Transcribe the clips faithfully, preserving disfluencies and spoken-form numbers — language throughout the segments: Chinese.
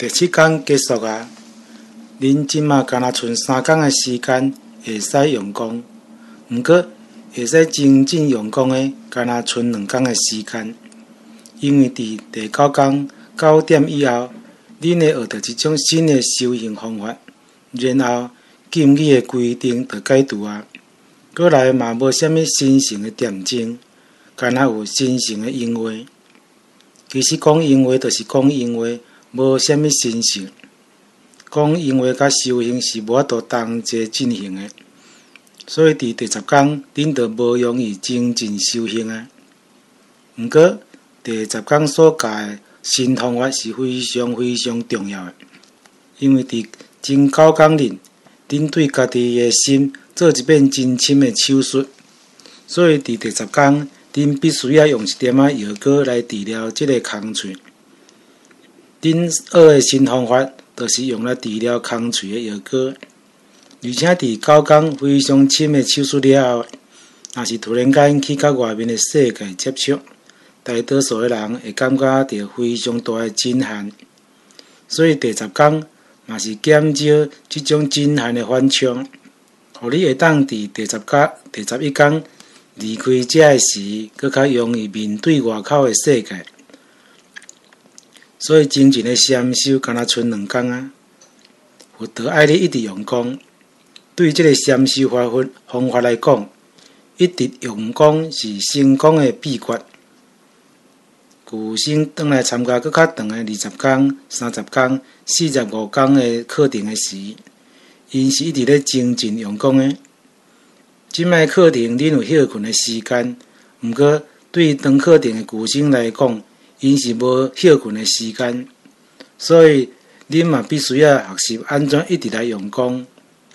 第七天结束啊！恁即马敢若剩三天的时间会使用功，毋过会使真正用功的，敢若剩两天的时间。因为伫第九天九点以后，恁会学到一种新的修行方法，然后禁语的规定就解除啊。过来嘛无啥物神圣的点睛，敢若有神圣的因为。其实讲因为就是讲因为，无啥物神圣。讲因为甲修行是无法度同齐进行的，所以伫第十天，恁就无容易精进修行啊。毋过第十天所教的新方法是非常非常重要的，因为伫前九天里，恁对家己的心做一遍真深的手术，所以伫第十天，恁必须要用一点仔药膏来治疗即个空喙。恁学的新方法，就是用来治疗空喙的药膏，而且伫九天非常深的手术了后，若是突然间去甲外面的世界接触，大多数的人会感觉到非常大的震撼。所以第十天嘛是减少即种震撼的反冲，互你会当伫第十天、第十一天离开遮的时，搁较容易面对外口的世界。所以真正的禅修敢若剩两天啊！佛陀爱你一直用功，对即个禅修方法方法来讲，一直用功是成功的秘诀。旧生转来参加搁较长的二十天、三十天、四十五天的课程的时，因是一直咧精进用功的。即摆课程恁有休困的时间，毋过对长课程的旧生来讲，因是无休困的时间，所以恁嘛必须要学习安怎一直来用功。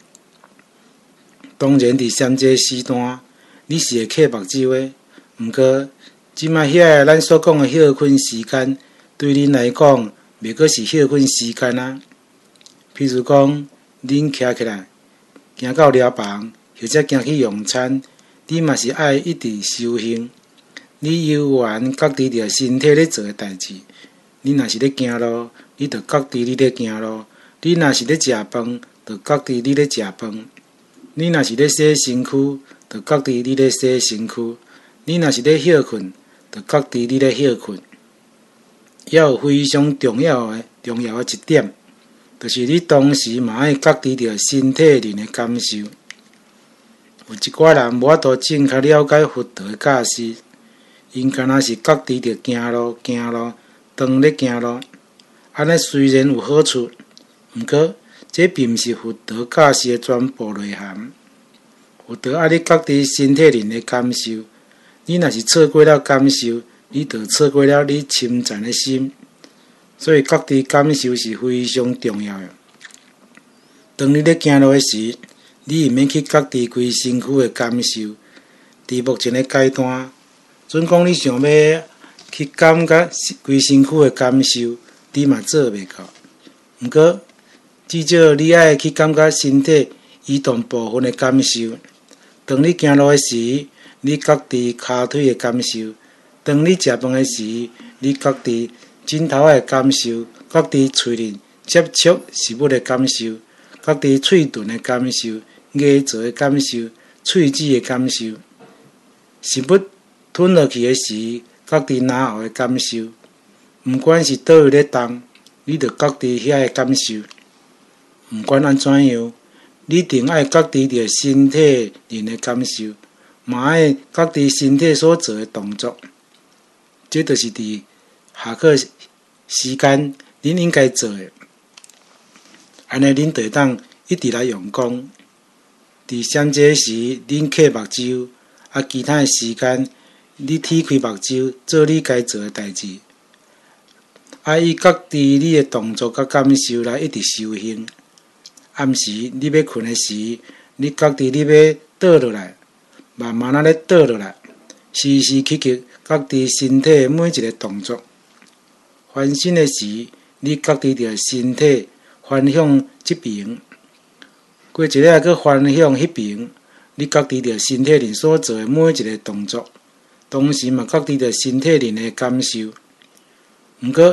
当然，伫禅这时段，你是会刻目睭的，毋过即摆遐咱所讲的休困时间，对恁来讲，袂过是休困时间啊。譬如讲，恁徛起来，行到寮房，或者行去用餐，你嘛是爱一直修行。你游玩觉知着身体咧做诶代志，你若是咧行路，你着觉知你咧行路；你若是咧食饭，着觉知你咧食饭；你若是咧洗身躯，着觉知你咧洗身躯；你若是咧休困，着觉知你咧休困。还有非常重要诶重要诶一点，就是你当时嘛爱觉知着身体里诶感受。有一寡人无法度正确了解佛陀诶教示。因敢若是觉知着行路、行路，当咧行路，安尼虽然有好处，毋过这并毋是佛陀教示的全部内涵。佛陀爱你觉知身体里的感受，你若是错过了感受，你就错过了你侵占的心。所以觉知感受是非常重要的。当你咧行路的时，你毋免去觉知规身躯的感受。伫目前的阶段，准讲你想要去感觉规身躯的感受，你嘛做袂到。毋过，至少你爱去感觉身体移动部分的感受。当你行路的时，你觉知骹腿的感受；当你食饭的时，你觉知枕头的感受，觉知喙里接触食物的感受，觉知喙唇的感受，牙槽的感受，喙齿的感受，食物吞落去的时，觉知哪后的感受。毋管是倒位咧动，你着觉知遐个感受。毋管安怎样，你定爱觉知着身体人的感受，嘛爱觉知身体所做的动作。这就是伫下课时间恁应该做的。安尼恁就会当一直来用功。伫禅这时，恁刻目睭，啊，其他的时间。你踢开目睭，做你该做的代志，啊，以觉知你的动作甲感受来一直修行。暗时你要困的时，你觉知你要倒落来，慢慢啊咧倒落来，时时刻刻觉知身体的每一个动作。翻身的时，你觉知着身体翻向这边，过一下佫翻向迄边，你觉知着身体里所做的每一个动作。同时嘛，觉知着身体里的感受。毋过，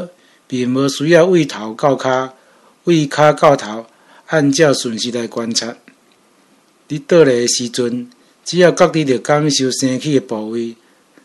并无需要为头到骹、为骹到头，按照顺序来观察。你倒来的时阵，只要觉知着感受生气的部位，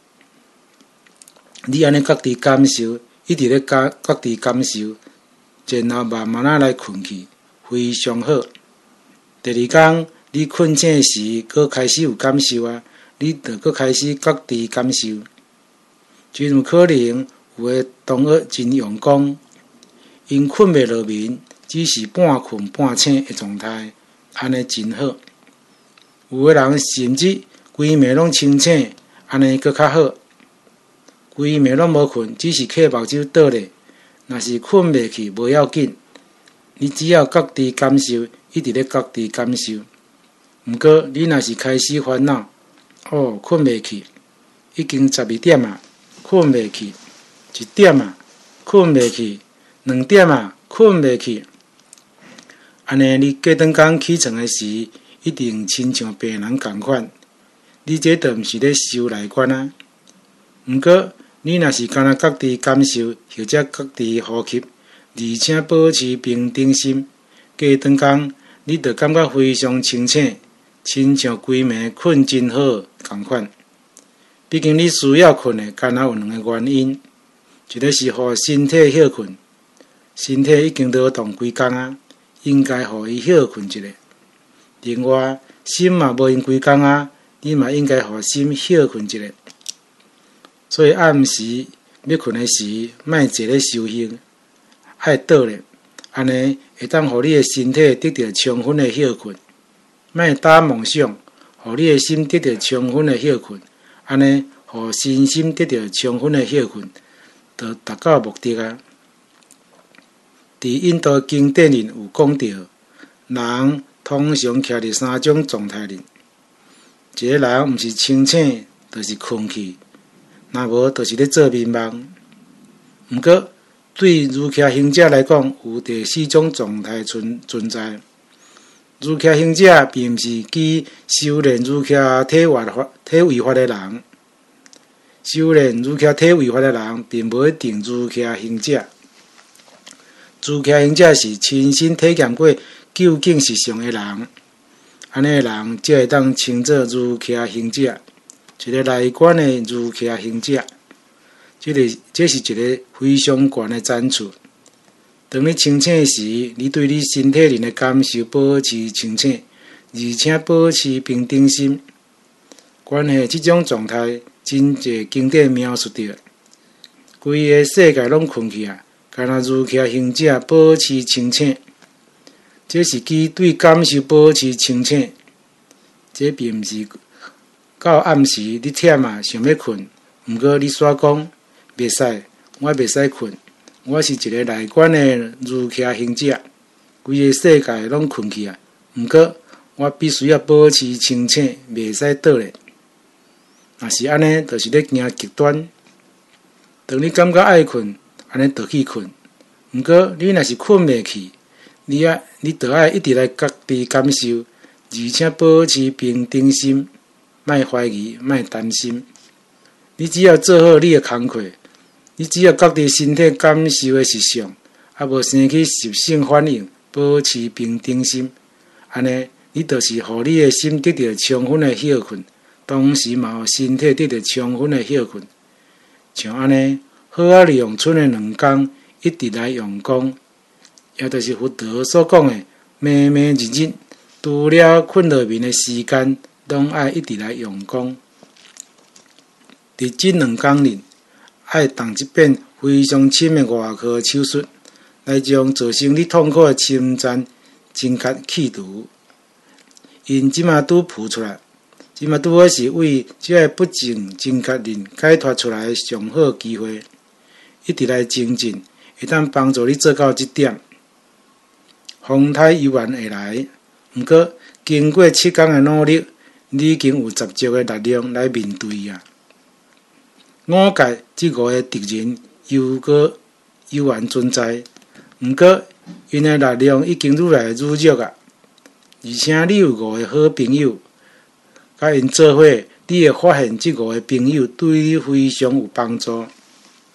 你安尼觉知感受，一直咧觉觉知感受，然后慢慢啊来困去，非常好。第二天你困醒时，搁开始有感受啊，你着搁开始觉知感受。真有可能有诶同学真用功，因困袂落眠，只是半困半醒诶状态，安尼真好。有诶人甚至规暝拢清醒，安尼搁较好。规暝拢无困，只是瞌目睭倒咧，若是困袂去无要紧，你只要觉知感受，一直咧觉知感受。毋过你若是开始烦恼，哦，困袂去，已经十二点啊，困袂去，一点啊，困袂去，两点啊，困袂去。安尼你过顿工起床诶时，一定亲像病人共款。你这都毋是咧修内观啊。毋过你若是干那觉知感受，或者觉知呼吸，而且保持平定心，过顿工你就感觉非常清醒，亲像规暝困真好共款。毕竟你需要困的，干那有两个原因，一个是互身体休困，身体已经劳动规工啊，应该互伊休困一下。另外，心嘛无用规工啊，你嘛应该互心休困一下。所以暗时要困的时，莫坐咧修行，爱倒咧，安尼会当互你的身体得到充分的休困。莫打梦想，互你的心得到充分的休困。安尼，互身心得到充分的休困，就达到目的啊。伫印度经典里有讲到，人通常徛伫三种状态里，一个人毋是清醒，就是困去，若无就是咧做眠梦。毋过，对儒家行者来讲，有第四种状态存存在。儒家行者并毋是指修炼儒家体位法、体位法的人，修炼儒家体位法的人，并无一定儒家行者。儒家行者是亲身体验过究竟实相的人，安尼的人才会当称作儒家行者，一个内观的儒家行者。这个这是一个非常悬的赞处。当你清醒时，你对你身体里的感受保持清醒，而且保持平定心。关系这种状态，真侪经典描述着，规个世界拢困去啊，干那儒家行者保持清醒。这是指对感受保持清醒。这并毋是到暗时你忝啊，想要困，毋过你煞讲袂使，我袂使困。我是一个内观的儒家行者，规个世界拢困去啊。毋过我必须要保持清醒，袂使倒咧。若是安尼，就是咧行极端。当你感觉爱困，安尼就去困。毋过你若是困袂去，你啊，你就爱一直来觉知感受，而且保持平定心，莫怀疑，莫担心。你只要做好你的工课。你只要觉知身体感受的实相，啊无生起习性反应，保持平定心，安尼你就是互你的心得到充分的休困，同时嘛互身体得到充分的休困。像安尼，好啊利用剩的两工，一直来用功，也就是佛陀所讲的，暝暝日日，除了困落眠的时间，拢爱一直来用功。伫这两工里，爱动一遍非常深的外科手术，来将造成你痛苦的侵占真确去除。因即马拄浮出来，即马拄好是为这个不正真确人解脱出来的上好机会。一直来精进，会当帮助你做到这点。风台悠然会来，毋过经过七天的努力，你已经有十足的力量来面对啊。五界这五个敌人犹阁悠然存在，毋过因的力量已经愈来愈弱啊。而且你有五个好朋友，甲因做伙，你会发现这五个朋友对你非常有帮助。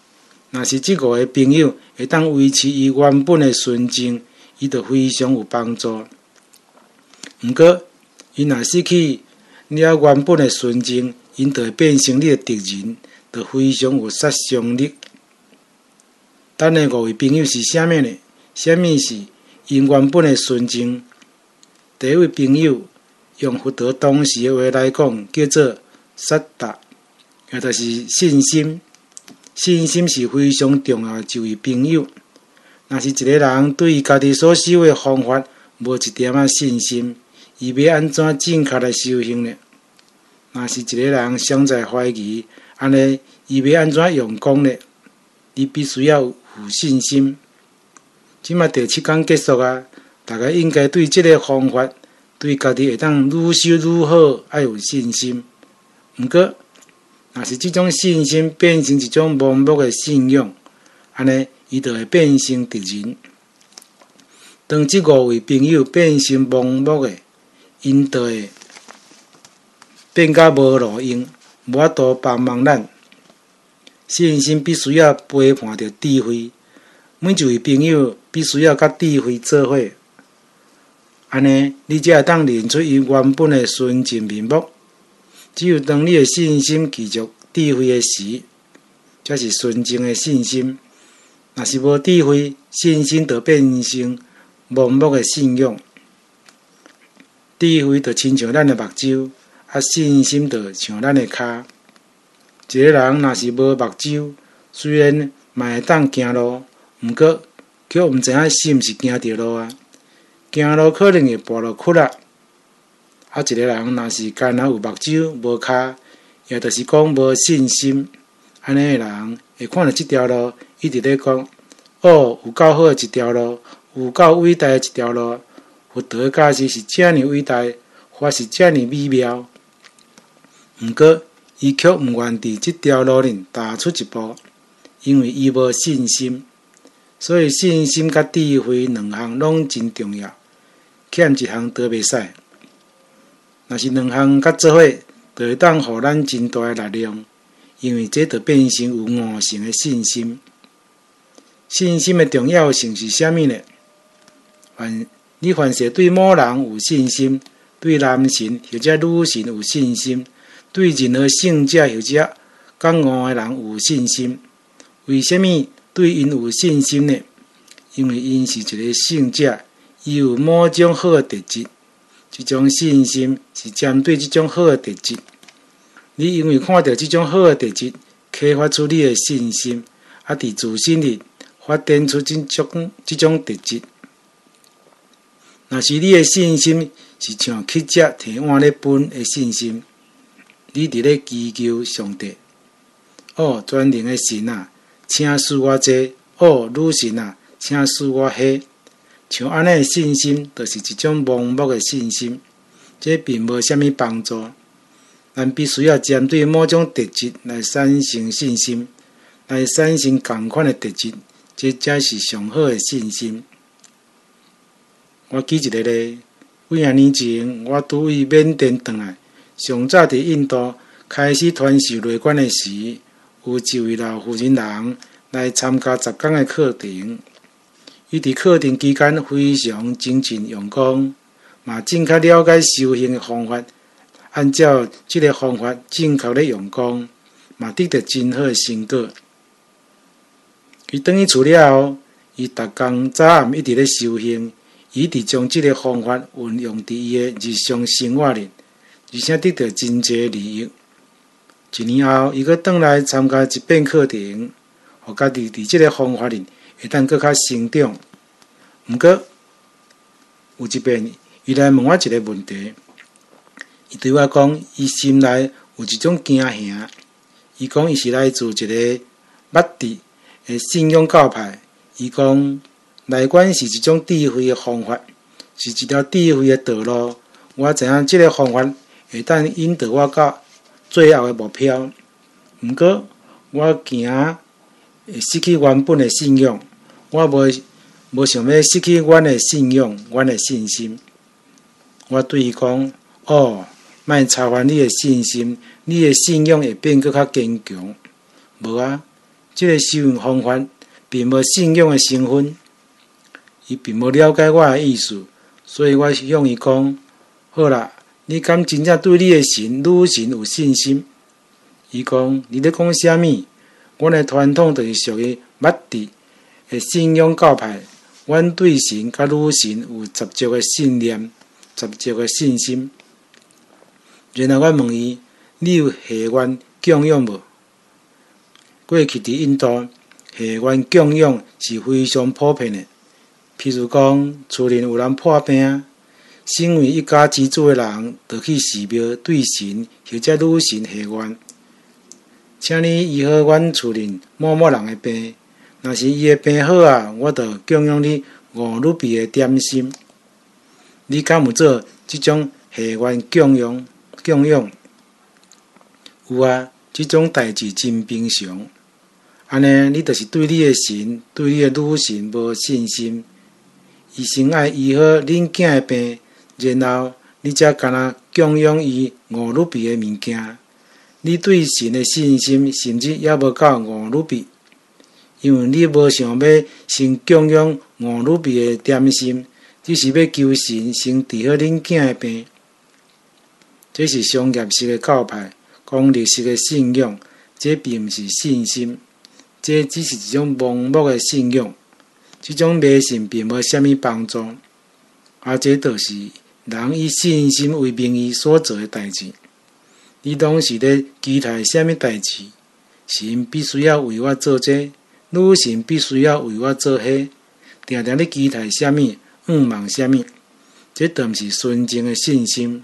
若是即五个朋友会当维持伊原本的纯正，伊就非常有帮助。毋过，伊若失去了原本的纯正，因就会变成你的敌人，就非常有杀伤力。咱的五位朋友是啥物呢？啥物是因原本的纯正？第一位朋友，用佛陀当时的话来讲，叫做萨达，也就是信心。信心是非常重要的一位朋友。若是一个人对于家己所修的方法无一点仔信心，伊要安怎正确来修行呢？若是一个人常在怀疑，安尼伊要安怎用功呢？你必须要有信心。即马第七讲结束啊，大家应该对即个方法，对家己会当愈修愈好，要有信心。毋过，若是即种信心变成一种盲目的信仰，安尼伊就会变成敌人。当即五位朋友变成盲目的，因就会变甲无路用，无法度帮忙咱。信心必须要陪伴着智慧，每一位朋友必须要甲智慧做伙，安尼你才会当认出伊原本的纯正面目。只有当你的信心继续智慧的时，才是纯正的信心。若是无智慧，信心就变成盲目的信仰。智慧就亲像咱的目睭，啊，信心就像咱的骹。一个人若是无目睭，虽然嘛会当行路，毋过却毋知影是毋是行着路啊。行路可能会跋落窟啊。啊，一个人若是干那有目睭无骹，也就是讲无信心，安尼的人会看到即条路，一直咧讲，哦，有够好的一条路，有够伟大的一条路，佛陀的教示是遮尔伟大，法是遮尔美妙。毋过，伊却毋愿伫即条路里踏出一步，因为伊无信心。所以信心甲智慧两项拢真重要，欠一项都袂使。若是两项甲做伙，就会当互咱真大的力量，因为这就变成有悟性的信心。信心的重要性是啥物呢？凡你凡是对某人有信心，对男神或者女神有信心，对任何圣者或者觉悟的人有信心。为什么对因有信心呢？因为因是一个圣者，伊有某种好的特质。这种信心是针对这种好的特质。你因为看到这种好的特质，启发出你的信心，啊，伫自身里发展出这种这种特质。若是你的信心是像乞食摕碗咧分的信心，你伫咧祈求上帝，哦，全能的神啊，请赐我这，哦，女神啊，请赐我迄。像安尼的信心，就是一种盲目的信心，这并无啥物帮助。咱必须要针对某种特质来产生信心，来产生同款的特质，这才是上好的信心。我举一个例，几啊年前，我拄于缅甸回来，上早伫印度开始传授内观的时，有一位老妇人人来参加十天的课程。伊伫课程期间非常精进用功，嘛正确了解修行的方法，按照这个方法正确咧用功，嘛得到真好的成果。伊转去厝了后，伊逐工早暗一直咧修行，伊伫将这个方法运用伫伊的日常生活里，而且得到真济利益。一年后，伊阁转来参加一遍课程，互家己伫这个方法里会当搁较成长。毋过有一遍，伊来问我一个问题，伊对我讲，伊心内有一种惊吓。伊讲伊是来自一个捌地的信仰教派。伊讲内观是一种智慧的方法，是一条智慧的道路。我知影这个方法会当引导我到最后的目标。毋过我惊会失去原本的信仰，我无无想要失去阮的信仰，阮的信心。我对伊讲，哦，莫操烦你的信心，你的信仰会变搁较坚强。无啊， 这个修行方法并无信仰的成分，伊并无了解我的意思，所以我向伊讲：好啦，你敢真正对你的神女神有信心？伊讲：你咧讲啥物？阮的传统就是属于末地的信仰教派，阮对神甲女神有十足的信念、十足的信心。然后我问伊：你有下愿供养无？过去伫印度，下愿供养是非常普遍的。譬如讲，厝内有人破病，身为一家之主的人，就去寺庙对神或者女神下愿。请你医好阮厝内某某人的病，若是伊的病好啊，我就供养你五卢比的点心。你敢有做即种下愿供养？供养有啊，即种代志真平常。安尼，你就是对你的神、对你的女神无信心。伊先爱医好恁囝的病，然后你才干那供养伊五卢比的物件。你对神的信心甚至也无到五卢比，因为你无想要先供养五卢比的点心，只是要求神先治好恁囝的病。这是商业式的教派，功利式的信仰，这并毋是信心，这只是一种盲目的信仰。这种迷信并无啥物帮助，而这就是人以信心为名义所做的代志。你拢是咧期待啥物代志？神必须要为我做这，女神必须要为我做迄，定定咧期待啥物，仰望啥物？这都毋是纯正的信心。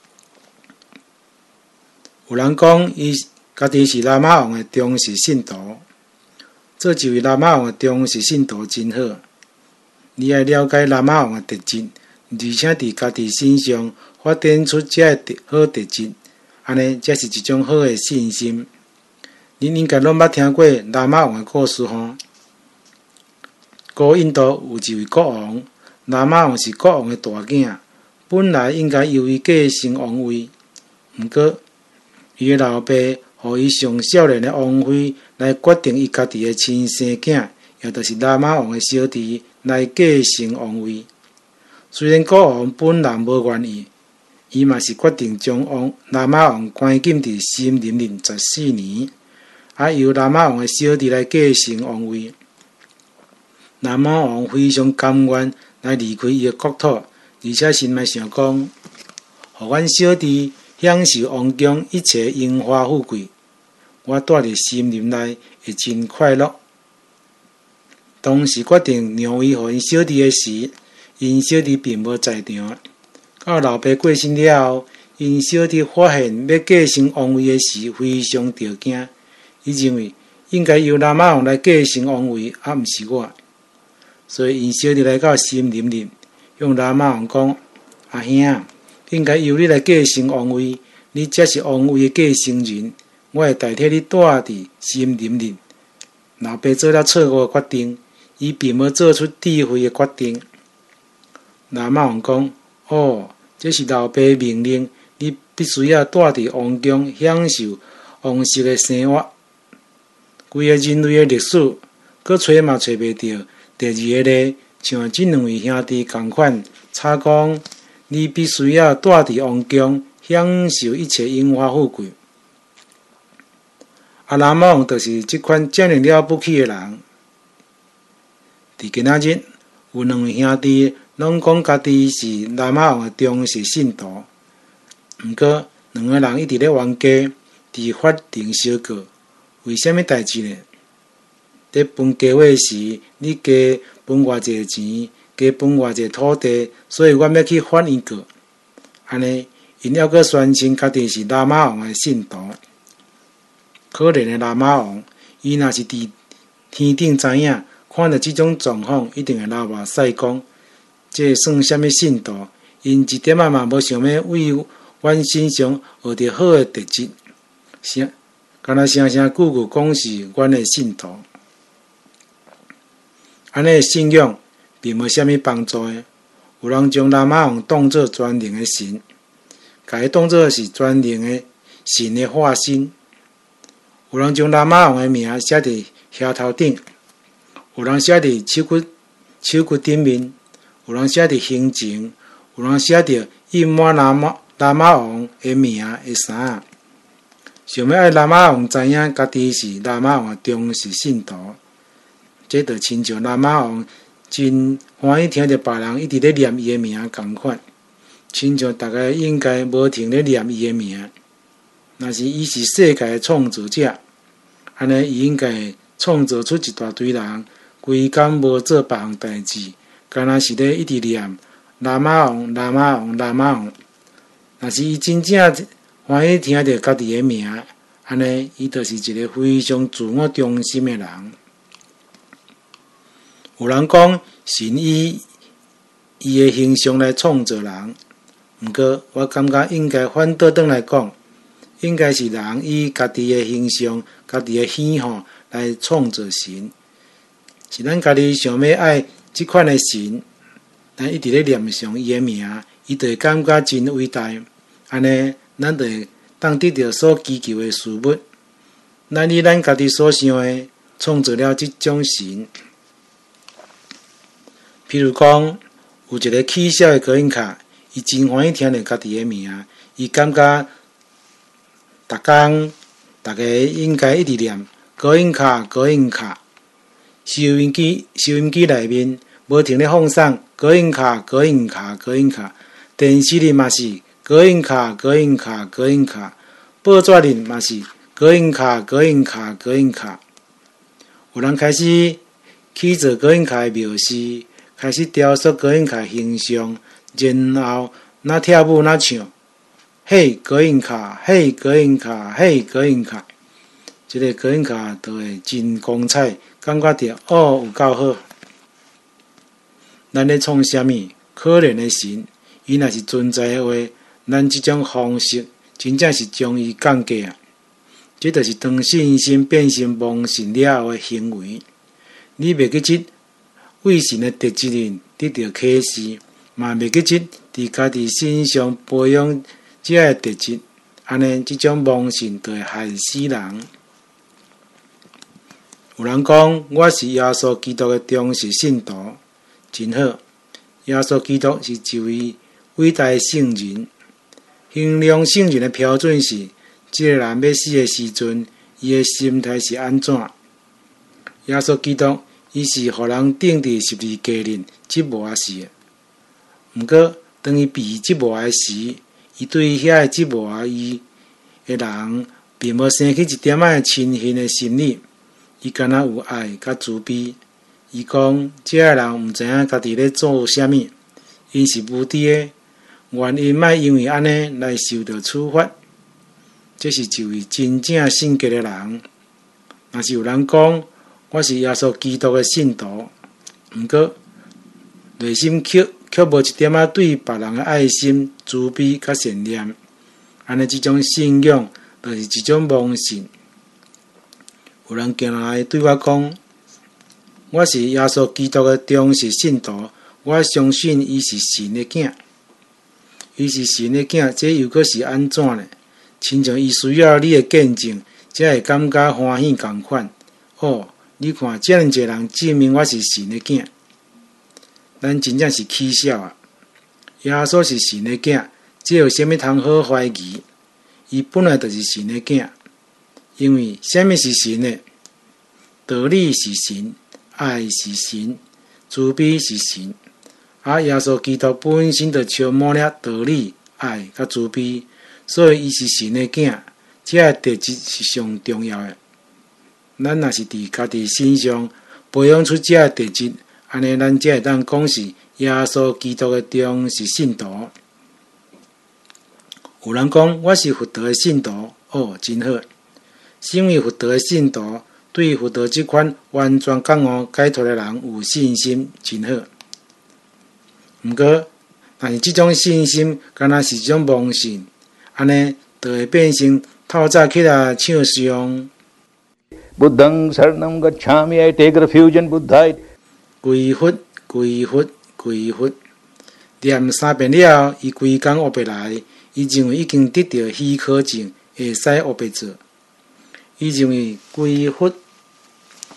有人讲伊家己是喇嘛王的忠实信徒，做一位喇嘛王的忠实信徒真好。你要了解喇嘛王的特质，而且伫家己身上发展出这个好特质。安尼，才是一种好的信心。你应该拢捌听过喇嘛王的故事吼。古印度有一位国王，喇嘛王是国王的大囝，本来应该由伊继承王位，毋过伊的老爸予伊上少年的王妃来决定伊家己的亲生囝，也就是喇嘛王的小弟来继承王位。虽然国王本人无愿意。伊嘛是决定将王喇嘛王关禁伫森林里十四年，啊由喇嘛王的小弟来继承王位。喇嘛王非常甘愿来离开伊的国土，而且心内想讲，互阮小弟享受王宫一切荣华富贵，我住伫森林内会真快乐。当时决定让位互因小弟的时，因小弟并无在场。到老爸过身了后，因小弟发现要继承王位的时，非常着惊。伊认为应该由喇嘛王来继承王位，而毋是我。所以因小弟来到森林里，向喇嘛王讲：阿兄，应该由你来继承王位，你才是王位的继承人。我会代替你住伫森林里。老爸做了错误的决定，伊并无做出智慧的决定。喇嘛王讲：哦。这是老爸命令，你必须要住伫王宫，享受王室的生活。规个人类的历史，搁找嘛找袂到第二个咧，像这两位兄弟同款，差讲你必须要住伫王宫，享受一切荣华富贵。啊，喇嘛王就是这款遮尔了不起的人。伫今仔日，有两位兄弟。拢讲家己是喇嘛王的忠实信徒，毋过两个人一直咧冤家，伫法庭相告，为虾米代志呢？伫分家伙时，你加分偌济钱，加分偌济土地，所以我要去法院告。安尼，因还阁宣称家己是喇嘛王的信徒。可怜的喇嘛王，伊若是伫天顶知影，看到即种状况，一定会流目屎讲。这算什么信徒？因一点仔嘛无想要为阮身上学着好的特质，声，敢若声声句句讲是阮的信徒。安尼的信仰并无啥物帮助的。有人将喇嘛王当作专灵的神，甲伊当作是专灵的神的化身。有人将喇嘛王的名写伫额头顶，有人写伫手骨手骨顶面，有人写伫胸前，有人写着印满喇嘛喇嘛王的名的衫。想要爱喇嘛王知影家己是喇嘛王的忠实信徒，这就亲像喇嘛王真欢喜听着别人一直咧念伊的名同款，亲像大家应该无停咧念伊的名。若是伊是世界的创造者，安尼伊应该创造出一大堆人，规工无做别项代志，干那是咧一直念喇嘛王、喇嘛王、喇嘛王。若是伊真正欢喜听着家己的名，安尼伊就是一个非常自我中心的人。有人讲神以伊的形象来创造人，毋过我感觉应该反倒转来讲，应该是人以家己的形象、家己的喜好来创造神。是咱家己想要爱即款的神，咱一直咧念上伊的名，伊就会感觉真伟大。安尼，咱就会当得到所祈求的事物。咱以咱家己所想的创造了即种神。譬如讲，有一个起痟的高音卡，伊真欢喜听着家己的名，伊感觉逐工大家应该一直念高音卡、高音卡。收音机、收音机内面无停咧放送高音卡、高音卡、高音卡。电视里嘛是高音卡、高音卡、高音卡。报纸里嘛是高音卡、高音卡、高音卡。有人开始去做高音卡的描示，开始雕塑高音卡的形象，然后那跳舞那唱，嘿高音卡，嘿高音卡，嘿高音卡。这个高音卡都会真光彩，感觉到哦有够好。咱咧创啥物可怜的神？伊若是存在的话，咱即种方式真正是将伊降低啊！这就是当信心变成妄信了后的行为。你袂记即为神的特质里得到启示，嘛袂记即伫家己身上培养这个特质，安尼即种妄信就会害死人。有人讲我是耶稣基督的忠实信徒，真好。耶稣基督是一位伟大的圣人。衡量圣人的标准是，这个人要死的时阵，伊的心态是安怎？耶稣基督，伊是互人钉伫十字架顶折磨死的。毋过，当伊被折磨的时，伊对遐个折磨伊的人，并无生起一点仔亲近的心理。伊敢若有爱甲慈悲。伊讲，这个人毋知影家己咧做啥物，因是无知的，愿因莫因为安尼来受到处罚。这是一位真正圣洁的人。若是有人讲，我是耶稣基督的信徒，毋过内心却却无一点仔对别人的爱心、慈悲甲善念，安尼即种信仰就是一种妄信。有人行来对我讲，我是耶稣基督的忠实信徒，我相信伊是神的囝，伊是神的囝，这又阁是安怎呢？亲像伊需要你的见证，才会感觉欢喜同款。哦，你看，遮尔侪人证明我是神的囝，咱真正是起痟啊！耶稣是神的囝，这有啥物通好怀疑？伊本来就是神的囝。因为什么是神呢？道理是神，爱是神，慈悲是神。啊，耶稣基督本身就充满了道理、爱甲慈悲，所以伊是神的囝。这个特质是上重要的。咱若是伫家己身上培养出这个特质，安尼咱才会当讲是耶稣基督的忠实信徒。有人讲我是佛陀的信徒，哦，真好。身为佛陀的信徒，对佛陀这款完全觉悟解脱的人有信心，真好。毋过，但是这种信心，敢若是一种妄信，安尼就会变成透早起来唱诵。 Buddhang saranam gacchami, I take refuge in Buddha. 归佛，归佛，归佛。念三遍了后，伊规工学袂来，伊认为已经得到许可证，会使学袂做。伊认为归佛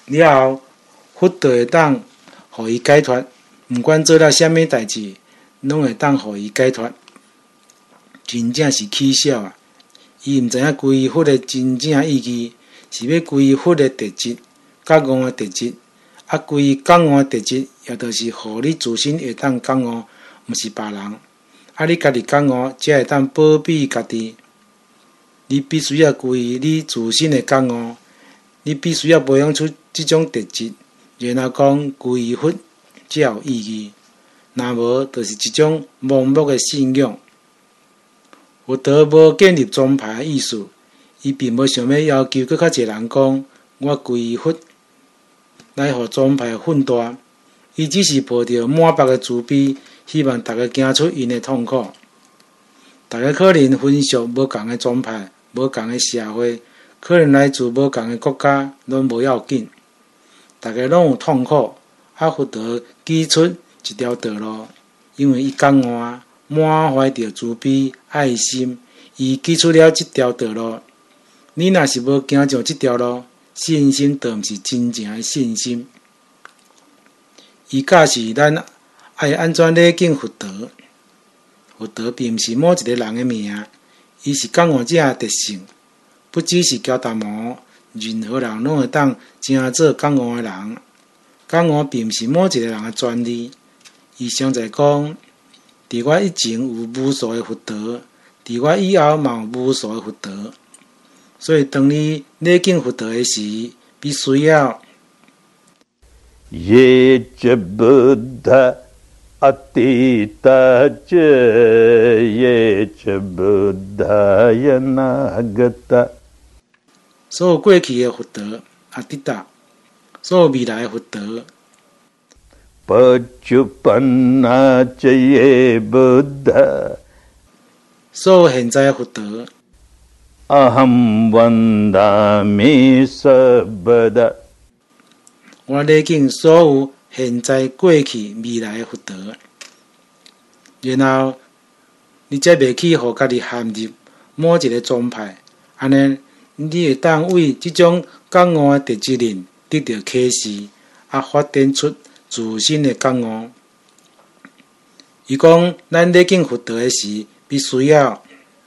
了后，佛就会当互伊解脱，毋管做了啥物代志，拢会当互伊解脱。真正是起笑啊！伊毋知影归佛的真正意义，是要归佛的特质、觉悟的特质。啊，归觉悟的特质，也就是互你自身会当觉悟，毋是别人。啊，你家己觉悟，才会当保庇家己。你必须要归你自身的觉悟，你必须要培养出即种特质，然后讲归佛才有意义。若无，就是一种盲目的信仰。佛陀无建立宗派的意思，伊并无想要要求搁较侪人讲我归佛，来互宗派奋大。伊只是抱着满腹的慈悲，希望大家行出因的痛苦。大家可能分属无共的宗派、无共的社会，可能来自无共的国家，拢无要紧。大家拢有痛苦，啊，佛陀举出一条道路，因为伊觉悟啊。满怀着慈悲爱心，伊举出了即条道路。你若是无行上即条路，信心就毋是真正的信心。伊教示咱爱安怎礼敬佛陀。佛陀并毋是某一个人的名，伊是觉悟者的特性。不只是交达摩，任何人拢会当成做觉悟的人。觉悟并毋是某一个人的专利。伊常在讲。伫我以前有无数的佛陀，伫我以后嘛有无数的佛陀。所以当你礼敬佛陀的时，必须要耶cha Buddha Atita cha ye cha Buddha yanagata。 所有过去的佛陀阿底达，所有未来的佛陀。 Pachupanna chaye Buddha， 所有现在的佛陀。 Aham vandami sabada， 我礼敬所有现在、过去、未来的佛陀。然后，你才袂去互家己陷入某一个宗派，安尼你会当为即种觉悟的特质人得到启示，啊，发展出自身的觉悟。伊讲，咱礼敬佛陀的时，必须要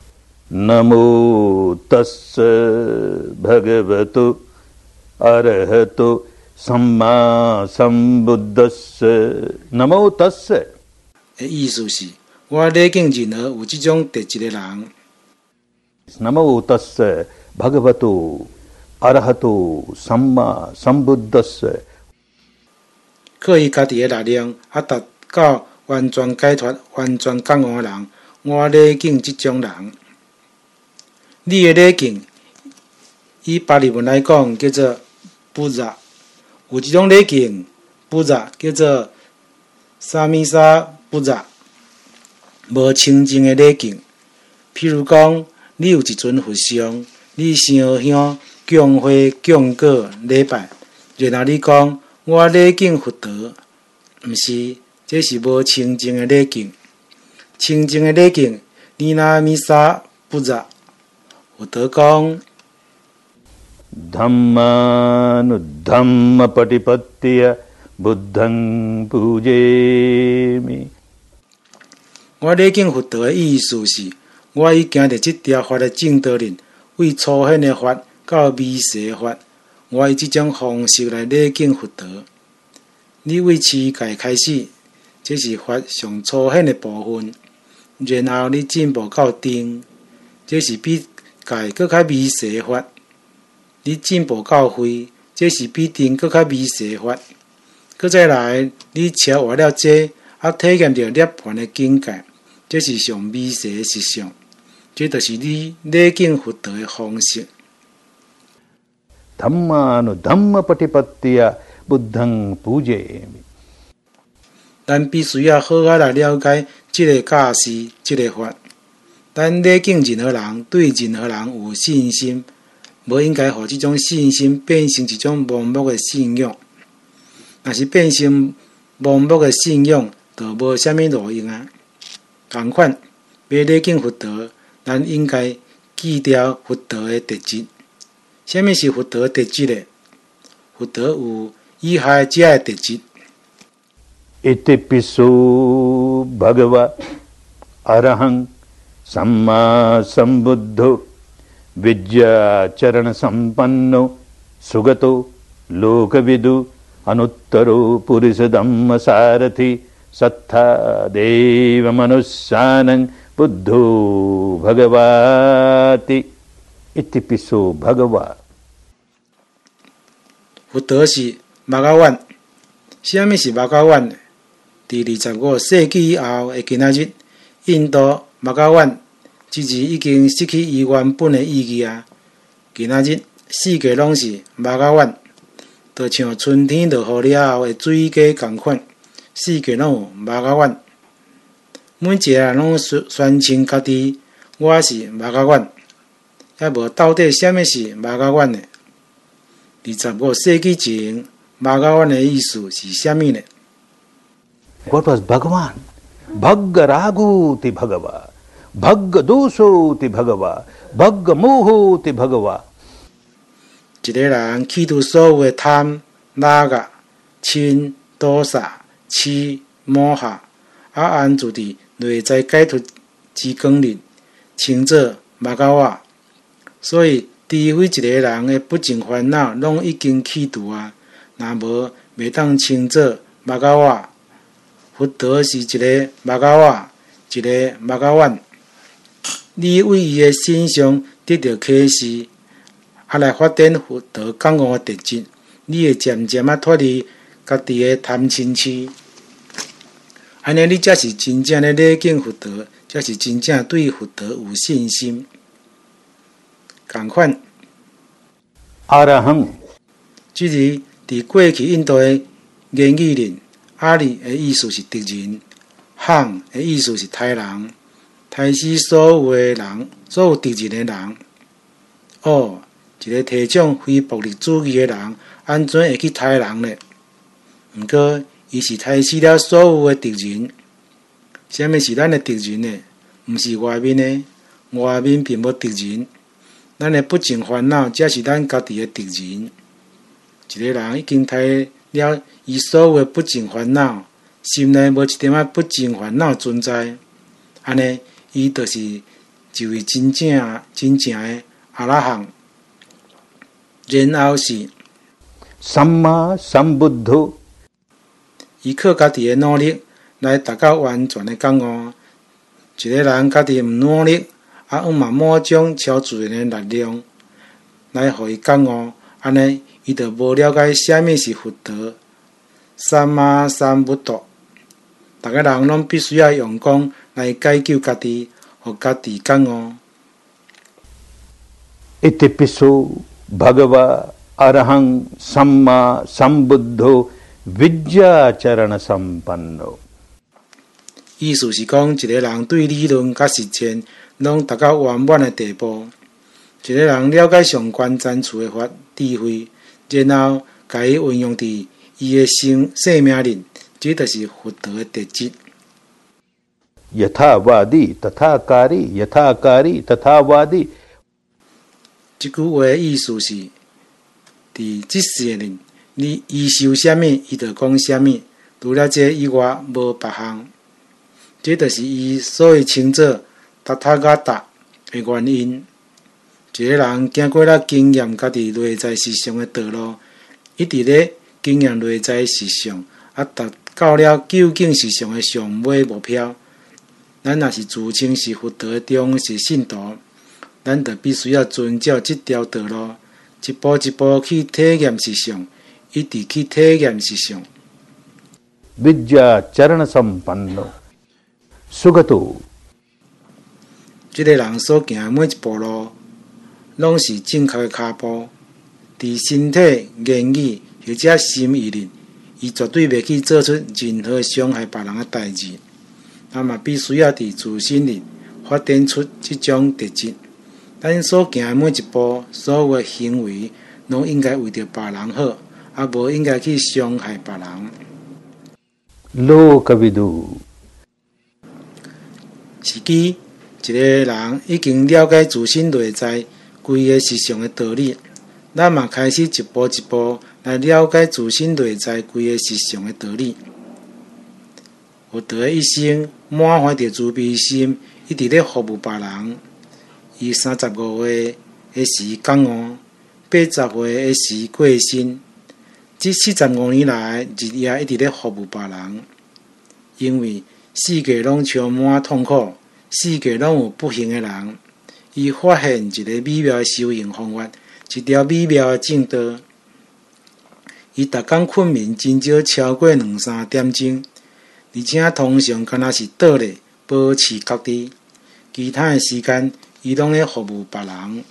Namo tassa bhagavato arahato samma sambuddhassa。 Namo tassa 的意思是，我礼敬任何有即种特质的人。 Namo tassa bhagavato arahato samma sambuddhassa。 靠伊家己的力量，啊，达到完全解脱、完全觉悟的人，我礼敬即种人。你的礼敬，以巴利文来讲叫做布扎，有一种礼敬布扎叫做沙弥沙布扎，无清净的礼敬。譬如讲，你有一尊佛像，你烧香、供花、供果、礼拜，然后你讲。我礼敬佛陀，毋是，这是无清净的礼敬。清净的礼敬，尼那弥沙布扎。佛陀讲 Dhammanuddhamma patipattiya buddhaṃ pujemi。 我礼敬佛陀的意思是，我已经着这条法的正道人，为粗显的法到微细的法。我以这种方式来礼敬佛陀。你为持戒开始，这是法上粗显的部分，然后你进步到定，这是比戒搁较微细的法。你进步到慧，这是比定搁较微细的法。搁再来，你超越了这，啊体验到涅槃的境界，这是上微细的实相。这就是你礼敬佛陀的方式。 Dhammanuddhamma patipattiya buddhaṃ pujemi。 咱必须要好好来了解这个教示，这个法。咱礼敬任何人，对任何人有信心，无应该互这种信心变成一种盲目的信仰。若是变成盲目的信仰，就无啥物路用啊。同款，要礼敬佛陀，咱应该记牢佛陀的特质。什么是佛陀的特质呢？ 佛陀有以下这样的特质。 Iti piso bhagava arahang samma sambuddho vidya charana sampanno sugato lokavidu anuttaro purisa dhamma sarathi sattha deva manussanang buddho bhagavati iti piso bhagava。 佛陀是目睭丸，什么是目睭丸？伫二十五世纪以后的今仔日，印度目睭丸这字已经失去伊原本的意义啊！今仔日世界拢是目睭丸，就像春天落雨了后的水鸡同款，世界拢有目睭丸。每一个人拢宣称家己我是目睭丸，也无到底什么是目睭丸呢？二十五世纪前，目睭丸的意思是什么呢？ What was Bhagavan? Bhagga raguti bhagava, bhagga dosoti bhagava, bhagga mohoti bhagava。 一个人去除所有的贪、拉噶、嗔、多萨、痴、摩哈，啊安住伫内在解脱之光里，称作目睭丸。所以，除非一个人的不净烦恼拢已经去除啊，若无袂当称作目睭丸。佛陀是一个目睭丸，一个目睭丸。你为伊的身上得到启示，啊来发展佛陀讲悟的特质，你会渐渐啊脱离家己的贪嗔痴。安尼，你才是真正的礼敬佛陀，才是真正对佛陀有信心。同款， 阿拉亨， 即是伫过去印度的言语里。阿里的意思是敌人，汉的意思是刣人，刣死所有的人，所有敌人的人。哦，一个提倡非暴力主义的人，安怎会去刣人呢？毋过，伊是刣死了所有的敌人。什么是咱的敌人呢？毋是外面的，外面并无敌人。咱的不净烦恼，才是咱家己的敌人。一个人已经刣了伊所有的不净烦恼，心内无一点仔不净烦恼存在，安尼伊就是一位真正真正的阿拉汉。然后是 Samma Sambuddho， 伊靠家己的努力来达到完全的觉悟。一个人家己毋努力，啊，毋嘛某种超自然的力量来互伊觉悟，安尼伊就无了解什么是佛陀。三马三不度，逐个人拢必须要用功来解救家己，互家己觉悟。 Iti piso bhagava arahang samma sambuddho vidya charana sampanno。 意思是讲，一个人对理论甲实践拢达到圆满的地步。一个人了解上关赞处的法智慧，然后甲伊运用伫伊的生生命里，这就是佛陀的特质。 Yathavadi tathakari yathakari tathavadi。 这句话的意思是，伫即世里，你伊修什么，伊就讲什么，除了这以外，无别项。这就是伊所以称作塔塔嘎达的原因。一个人经过了经验家己内在实相的道路，一直咧经验内在实相，啊，达到了究竟实相的上尾目标。咱若是自称是佛陀的忠实信徒，咱就必须要遵照这条道路，一步一步去体验实相，一直去体验实相。 Vidya charana sampanno sugato。 这个人所行每一步路，拢是正确的脚步，伫身体、言语或者心意里，伊绝对袂去做出任何伤害别人的代志。那么必须要伫自身里发展出这种特质。咱所行的每一步，所有的行为，拢应该为着别人好，啊，无应该去伤害别人。 Lokavidu， 是指一个人已经了解自身内在规个实相的道理， 咱嘛开始一步一步来了解自身内在规个实相的道理。佛陀的一生满怀着慈悲心，一直咧服务别人。伊三十五岁迄时感悟，八十岁迄时过身。这四十五年来，日夜一直咧服务别人。因为世界拢充满痛苦，世界拢有不幸的人。伊发现一个美妙的修行方法，一条美妙的正道。伊逐工困眠真少超过两三点钟，而且通常敢若是倒咧保持觉知，其他的时间伊拢咧服务别人，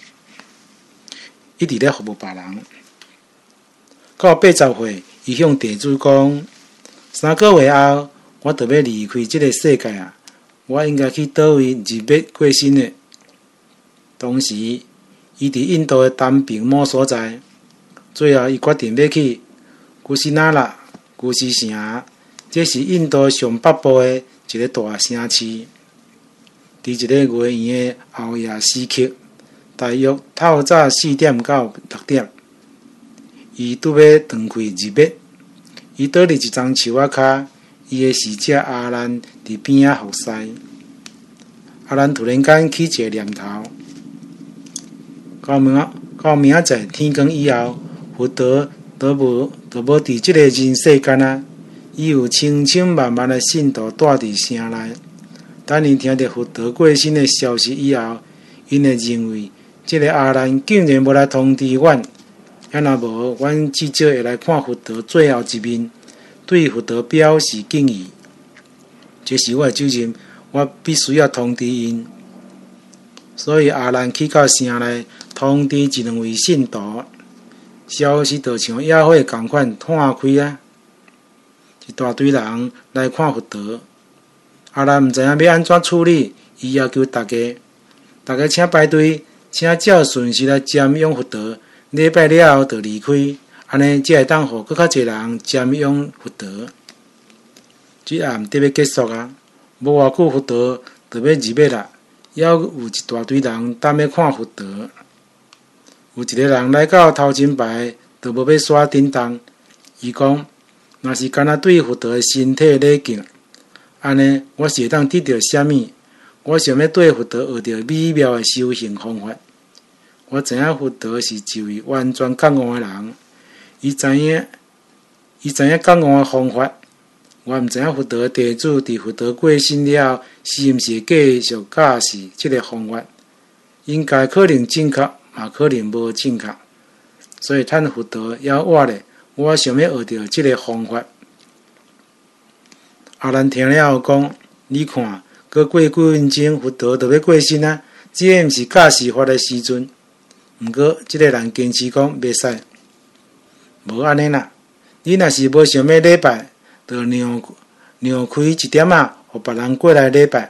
一直咧服务别人。到八十岁，伊向地主讲：三个月后，我就要离开这个世界啊！我应该去倒位入灭过身的。当时，伊伫印度的东平某所在。最后，伊决定要去古西那拉、古西城，这是印度上北部的一个大城市。伫一个月圆的后夜时刻，大约透早四点到六点，伊拄要断开入灭。伊倒伫一丛树仔骹，伊的侍者阿兰伫边仔服侍。阿兰突然间起一个念头。到明仔到明仔载天光以后，佛陀都无都无伫即个人世间啊！伊有千千万万的信徒住伫城内。等伊听到佛陀过身的消息以后，因会认为即个阿兰竟然无来通知阮，要若无，阮至少会来看佛陀最后一面，对佛陀表示敬意。这是我的责任，我必须要通知因。所以阿兰去到城内，通知一两位信徒，消息就像野火共款摊开啊！一大堆人来看佛陀。阿兰毋知影要安怎处理，伊要求大家，大家请排队，请照顺序来瞻仰佛陀。礼拜了后就离开，安尼才会当互搁较侪人瞻仰佛陀。这暗得要结束啊！无偌久，佛陀就要入灭啦。还有一大堆人等要看佛陀。有一个人来到头前排，就无要刷叮当。伊讲：若是干那对佛陀的身体礼敬，安尼我是会当得到啥物？我想要对佛陀学到美妙的修行方法。我知影佛陀是一位完全觉悟的人，伊知影，伊知影觉悟的方法。我毋知影佛陀的弟子伫佛陀过身了后，是毋是继续教示即个方法？应该可能正确，也可能无正确。所以趁佛陀还活咧，我想要学到即个方法。阿兰听了后讲：你看，过过几分钟，佛陀就要过身啊！这毋是教示法的时阵。毋过，即个人坚持讲袂使，无安尼啦。你若是无想要礼拜，就让让开一点啊，互别人过来礼拜。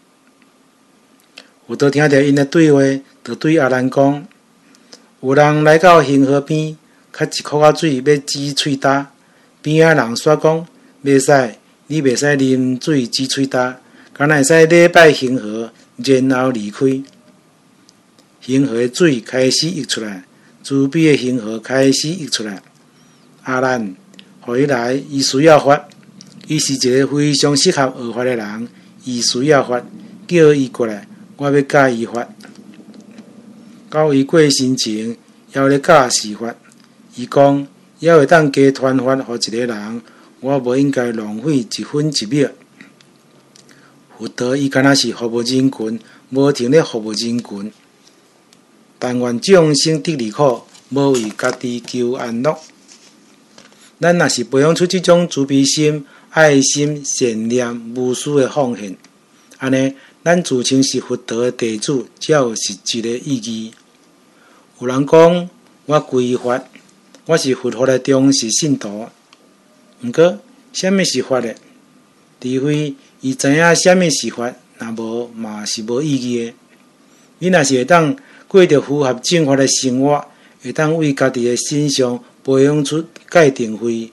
佛陀听到因的对话，就对阿兰讲：有人来到恒河边，揢一箍仔水要止喙焦，边仔人煞讲：袂使，你袂使啉水止喙焦，敢若会使礼拜恒河，然后离开。恒河的水开始溢出来，慈悲的恒河开始溢出来。阿兰，互伊来，伊需要法，伊是一个非常适合学法的人，伊需要法，叫伊过来，我要教伊法。到伊过身前，还咧教示法。伊讲，还会当加传法互一个人，我无应该浪费一分一秒。佛陀伊敢若是服务人群，无停咧服务人群。但愿众生得离苦，无为家己求安乐。咱若是培养出这种慈悲心、爱心、善念、无私的奉献，安尼咱自称是佛陀的弟子，才有实际的意义。有人讲我皈法，我是佛法的忠实信徒。毋过，什么是法呢？除非伊知影什么是法，若无嘛是无意义的。你若是会当过着符合正法的生活，会当为家己的身上培养出戒定慧。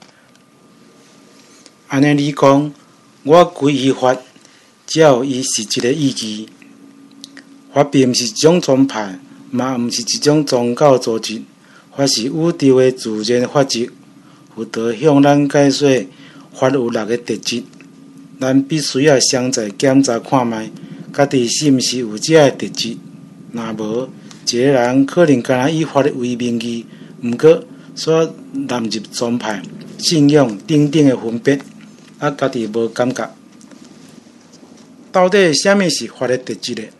安尼你讲，我皈依法，才有伊实际的意义。法并毋是一种宗派，嘛毋是一种宗教组织。 法是宇宙的自然法则，佛陀向咱解说法有六个特质，咱必须要常在检查看卖，家己是毋是有这个特质。若无，一个人可能敢若以法为名义，毋过所纳入宗派、信仰等等的分别，啊，家己无感觉。到底什么是法的特质呢？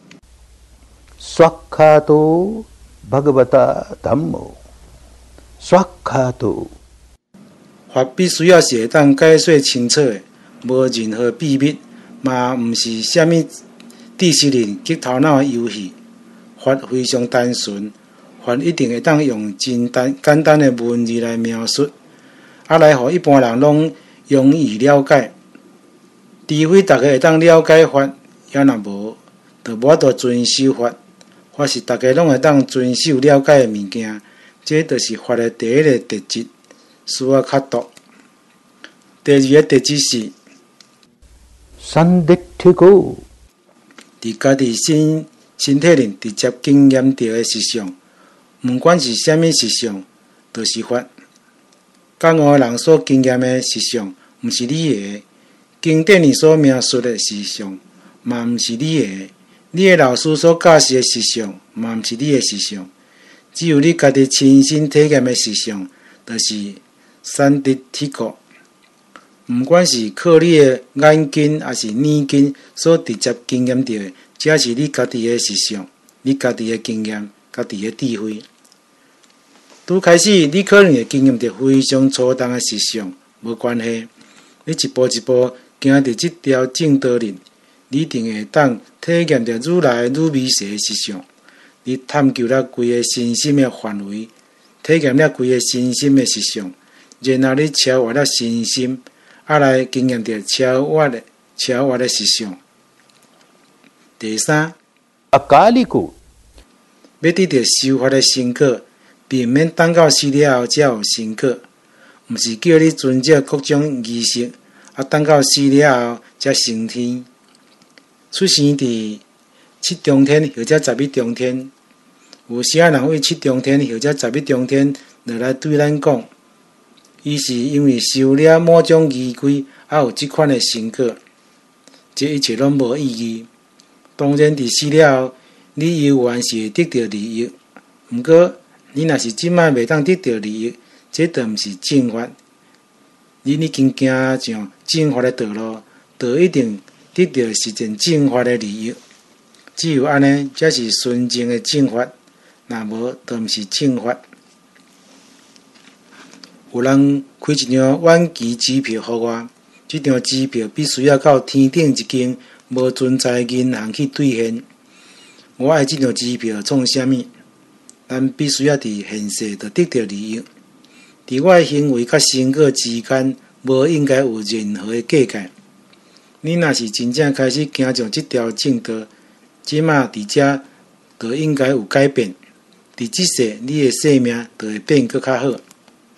Swakhato Bhagavata Dhammo Swakhato 法必须要是会当解说清楚的，无任何秘密，嘛毋是什么知识人及头脑的游戏。法非常单纯，法一定会当用真单简单的文字来描述，啊来互一般人拢容易了解。除非大家会当了解法，也若无，就无法度遵守法。法是大家拢会当遵守了解的物件，这就是法的第一个特质，需要较度。第二个特质是 Sanditthiko 伫家己身身体里直接经验到的实相，毋管是啥物实相，就是法。江湖人所经验的实相，毋是你的；经典里所描述的实相，嘛毋是你的。你的老师所教示的实相，嘛毋是你的实相。只有你家己亲身体验的实相，就是Sanditthiko。毋管是靠你的眼睛，还是耳根所直接经验到的，这是你家己的实相，你家己的经验，家己的智慧。拄开始，你可能会经验到非常粗重的实相，无关系。你一步一步行伫这条正道里，你一定会当体验到愈来愈微细的实相。你探究了规个身心的范围，体验了规个身心的实相，然后你超越了身心，啊来经验到超越的超越的实相。第三， Akaliko 要得到修法的成果，并免等到死了后才有成果，毋是叫你遵照各种仪式，啊等到死了后才升天。出生伫七中天或者十一中天，有啥人为七中天或者十一中天落来对咱讲，伊是因为修了某种仪规，啊有即款的成果，这一切拢无意义。当然，伫死了后，你犹原是会得到利益，毋过你若是即摆袂当得到利益，这就毋是正法。你已经行上正法的道路，就一定得到实践正法的利益。只有安尼，才是纯正的正法，若无，就毋是正法。有人开一张远期机票予我，这张机票必须要到天顶一间无存在的银行去兑现。我爱这张机票创啥物？咱必须要伫现世就得到利益。伫我的行为甲成果之间，无应该有任何的计较。你若是真正开始行上这条正道，即马伫遮就应该有改变。伫即世，你的生命就会变搁较好。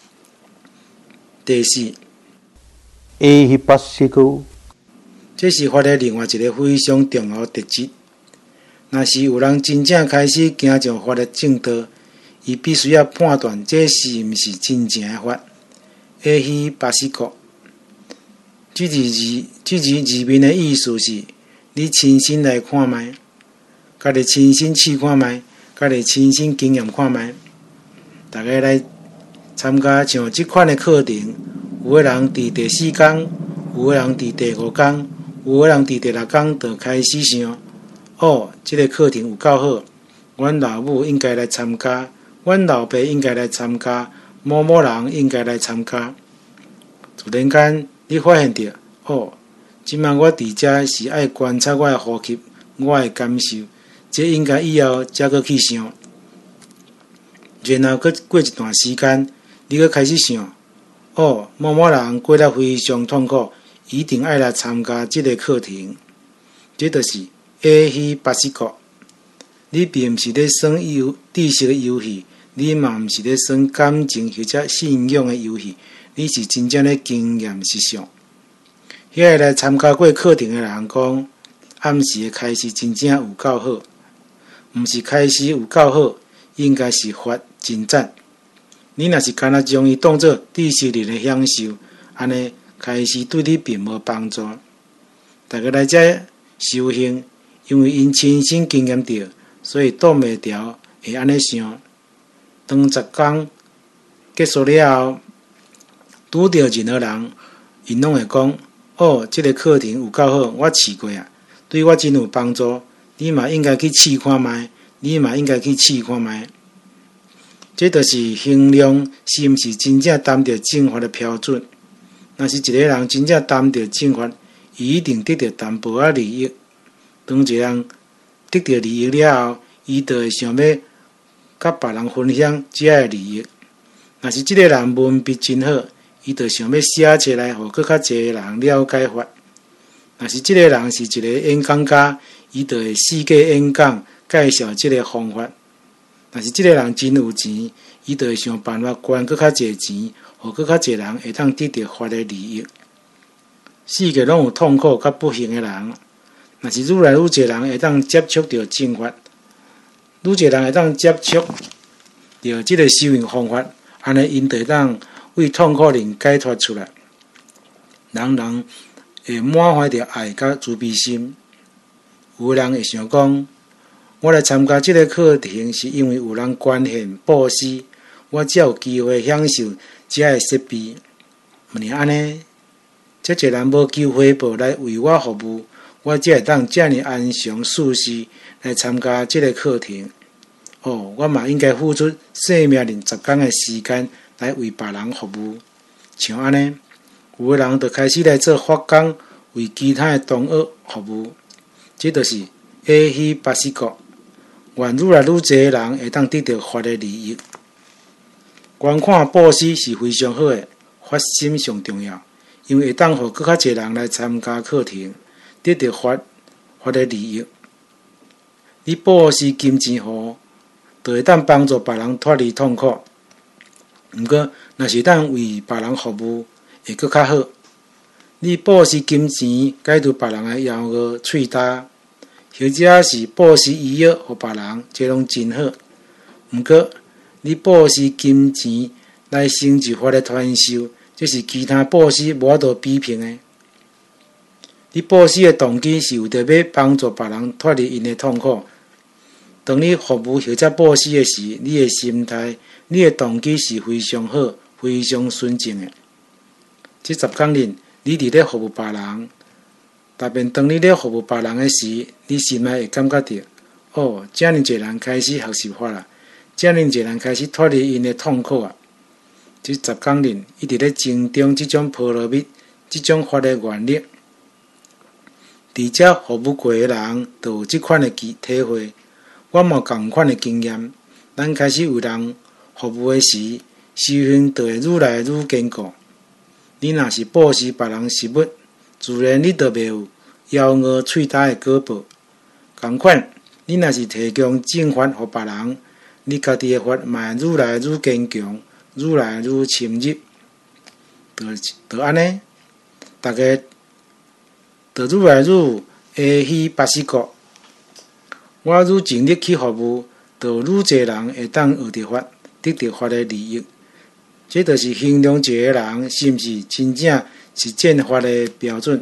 第四， Ehipassiko 这是法的另外一个非常重要的特质。若是有人真正开始行上法的正道，伊必须要判断这是毋是真正的法。Ehipassiko 这字字这字字面的意思是：你亲身来看卖，家己亲身试看卖，家己亲身经验看卖。大家来参加像即款的课程，有个人伫第四天，有个人伫第五天，有个人伫第六天就开始想：哦，这个课程有够好，阮老母应该来参加，阮老爸应该来参加，某某人应该来参加。突然间，你发现到，哦，即摆我伫遮是爱观察我的呼吸，我的感受，这应该以后才搁去想。然后搁过一段时间，你搁开始想，哦，某某人过得非常痛苦，一定爱来参加这个课程。这就是Ehipassiko。你并毋是咧耍游知识的游戏，你嘛毋是咧耍感情或者信仰的游戏，你是真正咧经验实相。迄个来参加过课程的人讲，暗时的开始真正有够好，毋是开始有够好，应该是法真赞。 你若是干那将伊当作知识里的享受，安尼开始对你并无帮助。大家来遮修行，因为因亲身经验到，所以挡袂牢，会安尼想。当十天结束了后，拄到任何人，因拢会讲：哦，这个课程有够好，我试过啊，对我真有帮助。你嘛应该去试看卖，你嘛应该去试看卖。这就是衡量是毋是真正担着正法的标准。若是一个人真正担着正法，伊一定得到淡薄仔利益。当一个人得到利益了后，伊就会想要甲别人分享这个利益。若是这个人文笔真好，伊就想要写出来，互更较侪人了解法。若是这个人是一个演讲家，伊就会四界演讲，介绍这个方法。若是这个人真有钱，伊就会想办法捐更较侪钱，互更较侪人会当得到法的利益。世界拢有痛苦甲不幸的人，若是愈来愈侪人会当接触到正法，愈侪人会当接触到这个修行方法，安尼因就会当为痛苦里解脱出来。人人会满怀着爱甲慈悲心。有的人会想讲，我来参加这个课程是因为有人捐献布施，我才有机会享受这个设备。毋然安尼，遮侪人无求回报来为我服务，我才会当遮尔安详舒适来参加这个课程。哦，我嘛应该付出生命里十天的时间来为别人服务。像安尼，有的人就开始来做法工，为其他的同学服务。这就是阿希巴西国。愿愈来愈侪人会当得到法的利益。捐款布施是非常好的，发心上重要，因为会当互更较侪人来参加课程，得到法法的利益。你布施金钱互，就会当帮助别人脱离痛苦。毋过，若是当为别人服务，会更较好。你布施金钱解除别人的枵恶喙焦，或者是布施医药予别人，这拢真好。毋过，你布施金钱来成就法的传授，这是其他布施无法度比拼的。你布施的动机是为着要帮助别人脱离因的痛苦。当你服务或者布施的时，你的心态、你的动机是非常好、非常纯正的。这十天里，你伫咧服务别人，特别当你咧服务别人的时，你心内会感觉到，哦，遮尔侪人开始学习法啦，遮尔侪人开始脱离因的痛苦啊。这十天里，一直咧精中这种波罗蜜、这种法的原理。伫遮服务过的人，都有这款的体会。我嘛同款的经验，咱开始为人服务的时，修行就会愈来愈坚固。你若是布施别人食物，自然你就袂有枵恶喙焦的果报。同款，你若是提供正法予别人，你家己的法嘛愈来愈坚强，愈来愈深入。就就安尼，大家就愈来愈会去巴西国。我愈尽力去服务，就愈侪人会当学到法，得到法的利益。这就是衡量一个人是毋是真正是正法的标准。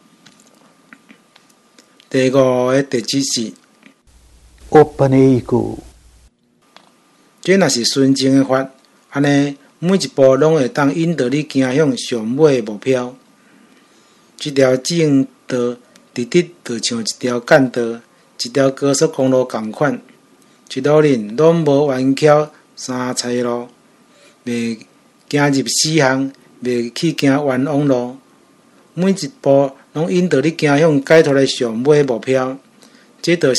第五个特质是 Opaneko。 这若是纯正的法，安尼每一步拢会当引导你行向上尾的目标。这条正道直直就像一条干道，一条高速公路同款，一路人拢无弯曲三彩路，袂行入死巷，袂去行冤枉路。每一步拢引导你行向解脱的上尾目标，这就是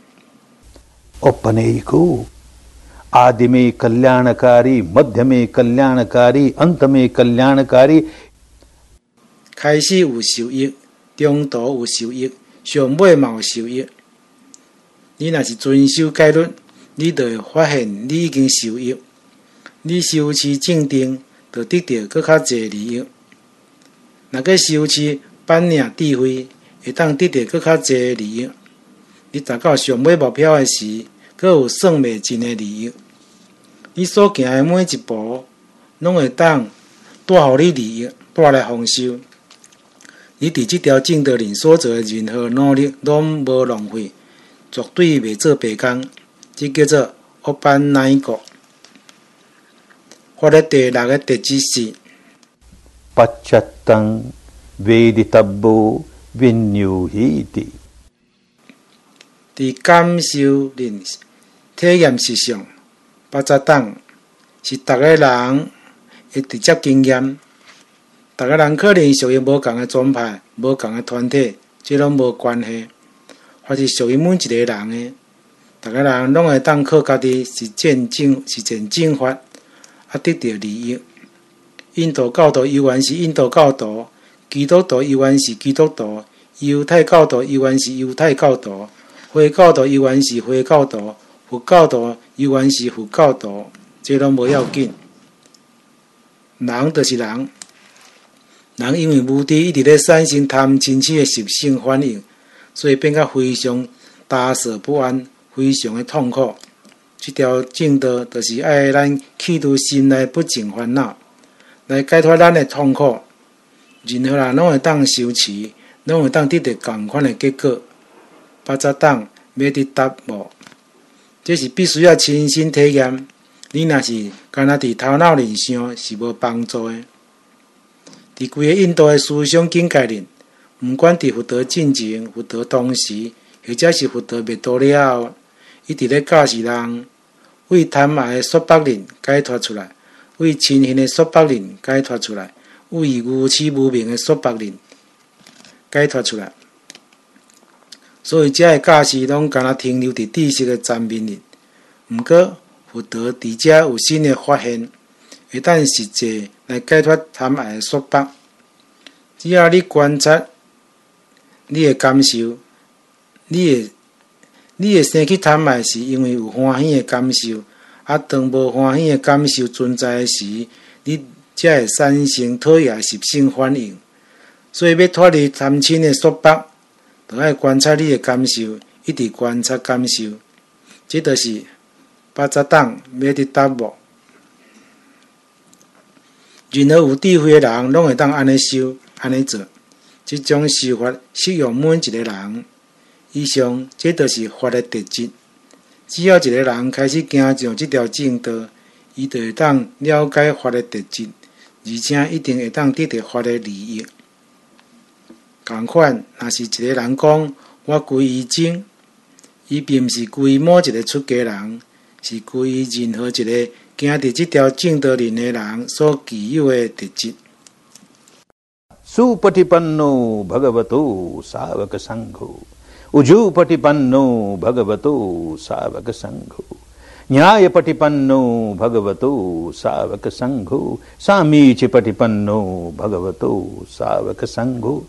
Opaneko。आदि में कल्याणकारी, मध्य में कल्याणकारी, अंत में कल्याणकारी。 开始有受益，中途有受益，上尾嘛有受益。你若是遵守戒律，你就会发现你已经受益。你修持正定，就得到更较侪利益。若个修持般若智慧，会当得到更较侪利益。你达到上尾目标的时，阁有算袂尽的利益。 你所行的每一步，拢会当带互你利益，带来丰收。你伫即条正道里所做的任何努力，拢无浪费，绝对袂做白工。这叫做乌班乃果。法律第六个特质是 Pachattam Veditabbo Vinyuhiti。 伫感受力、体验实上，八扎党是逐个人会直接经验。逐个人可能属于无共的宗派、无共的团体，这拢无关系。法是属于每一个人的，逐个人拢会当靠家己实践正实践正法，啊得到利益。印度教徒依然是印度教徒，基督徒依然是基督徒，犹太教徒依然是犹太教徒，回教徒依然是回教徒，佛教徒依然是佛教徒，这拢无要紧。人就是人，人因为无知一直咧产生贪嗔痴的习性反应，所以变甲非常打扫不安，非常的痛苦。这条正道就是爱咱去除心内不净烦恼，来解脱咱的痛苦。任何人拢会当修持，拢会当得到同款的结果。八扎党要得答无，这是必须要亲身体验。你若是干那伫头脑里想，是无帮助的。伫规个印度的思想境界里，毋管伫佛陀进前、佛陀当时，或者是佛陀灭度了后，伊伫咧教示人为贪爱的束缚力解脱出来，为嗔恨的束缚力解脱出来，为愚痴无明的束缚力解脱出来。所以，这个教示拢敢若停留伫知识的层面里。毋过，佛陀伫遮有新的发现，会当实际来解脱贪爱的束缚。只要你观察，你的感受，你的你会生起贪爱，是因为有欢喜的感受。啊，当无欢喜的感受存在时，你才会产生讨厌习性反应。所以要脱离贪嗔的束缚，就要观察你的感受，一直观察感受。这就是八扎党要得答无。任何有智慧的人，拢会当安尼修、安尼做。这种修法适用每一个人。以上，这就是法的特质。只要一个人开始行上这条正道，伊就会当了解法的特质，而且一定会当得到法的利益。同款，若是一个人讲我皈依僧，伊并毋是皈依某一个出家人，是皈依任何一个行伫这条正道里的人所具有的特质。 Supatipanno Bhagavato Savaka Sangho Ujupatipanno Bhagavato Savaka Sangho Nyayapatipanno Bhagavato Savaka Sangho Samichipatipanno Bhagavato Savaka Sangho。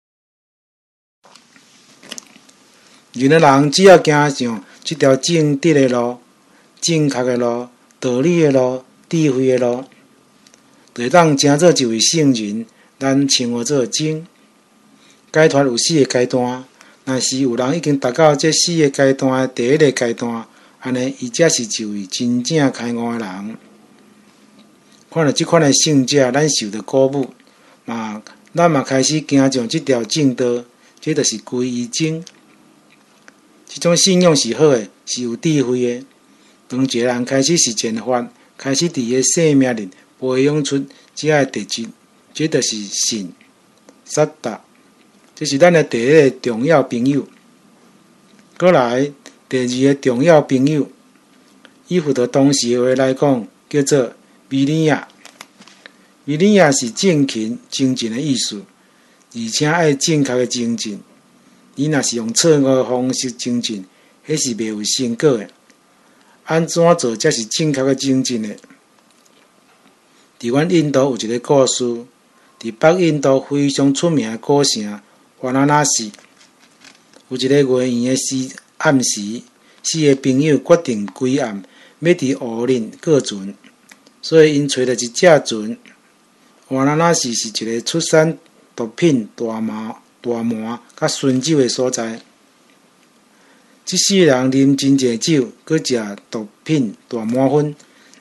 任何人只要行上这条正直的路、正确的路、道理的路、智慧的路，就会当成做一位圣人。咱称呼做僧。解脱有四个阶段，若是有人已经达到这四个阶段的第一个阶段，安尼伊才是一位真正开悟的人。看到这款的圣者，咱受到鼓舞，嘛，咱嘛开始行上这条正道，这就是皈依僧。这种信仰是好的，是有智慧的。当一个人开始实践法，开始伫个生命里培养出这个特质。这就是信、萨达，这是咱的第一个重要朋友。过来，第二个重要朋友，以佛陀当时的话来讲，叫做维尼亚。维尼亚是正勤、精进的意思，而且爱正确的精进。你若是用错误的方式精进，迄是袂有成果的。安怎做才是正确的精进呢？伫阮印度有一个故事。伫北印度非常出名的古城瓦拉纳西，有一个月圆的时暗时，四个朋友决定归暗要伫湖里过船，所以因找到一只船。瓦拉纳西是一个出产毒品、大麻、大麻甲醇酒的所在。这四个人啉真济酒，搁食毒品、大麻粉，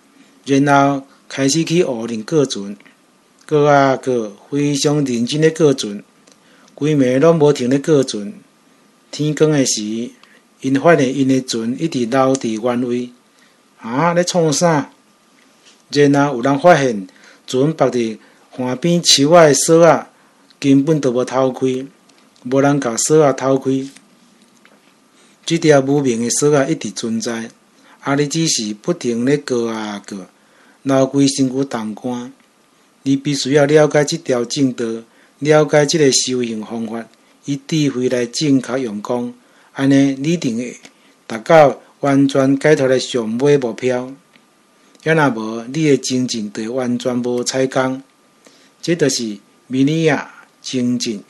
然后开始去学练过船，过啊过，非常认真咧过船，规暝拢无停咧过船。天光诶时，因发现因诶船一直留伫原位，啊，咧创啥？然后有人发现船绑伫岸边树仔诶锁仔根本就无偷开，无人甲锁仔偷开。这条无名诶锁仔一直存在，啊，你只是不停咧过啊过，流规身躯冻干。你必须要了解这条正道，了解这个修行方法，以智慧来正确用功，安尼你定会达到完全解脱的上尾目标。要若无，你的精进就完全无采工。这就是弥利亚精进。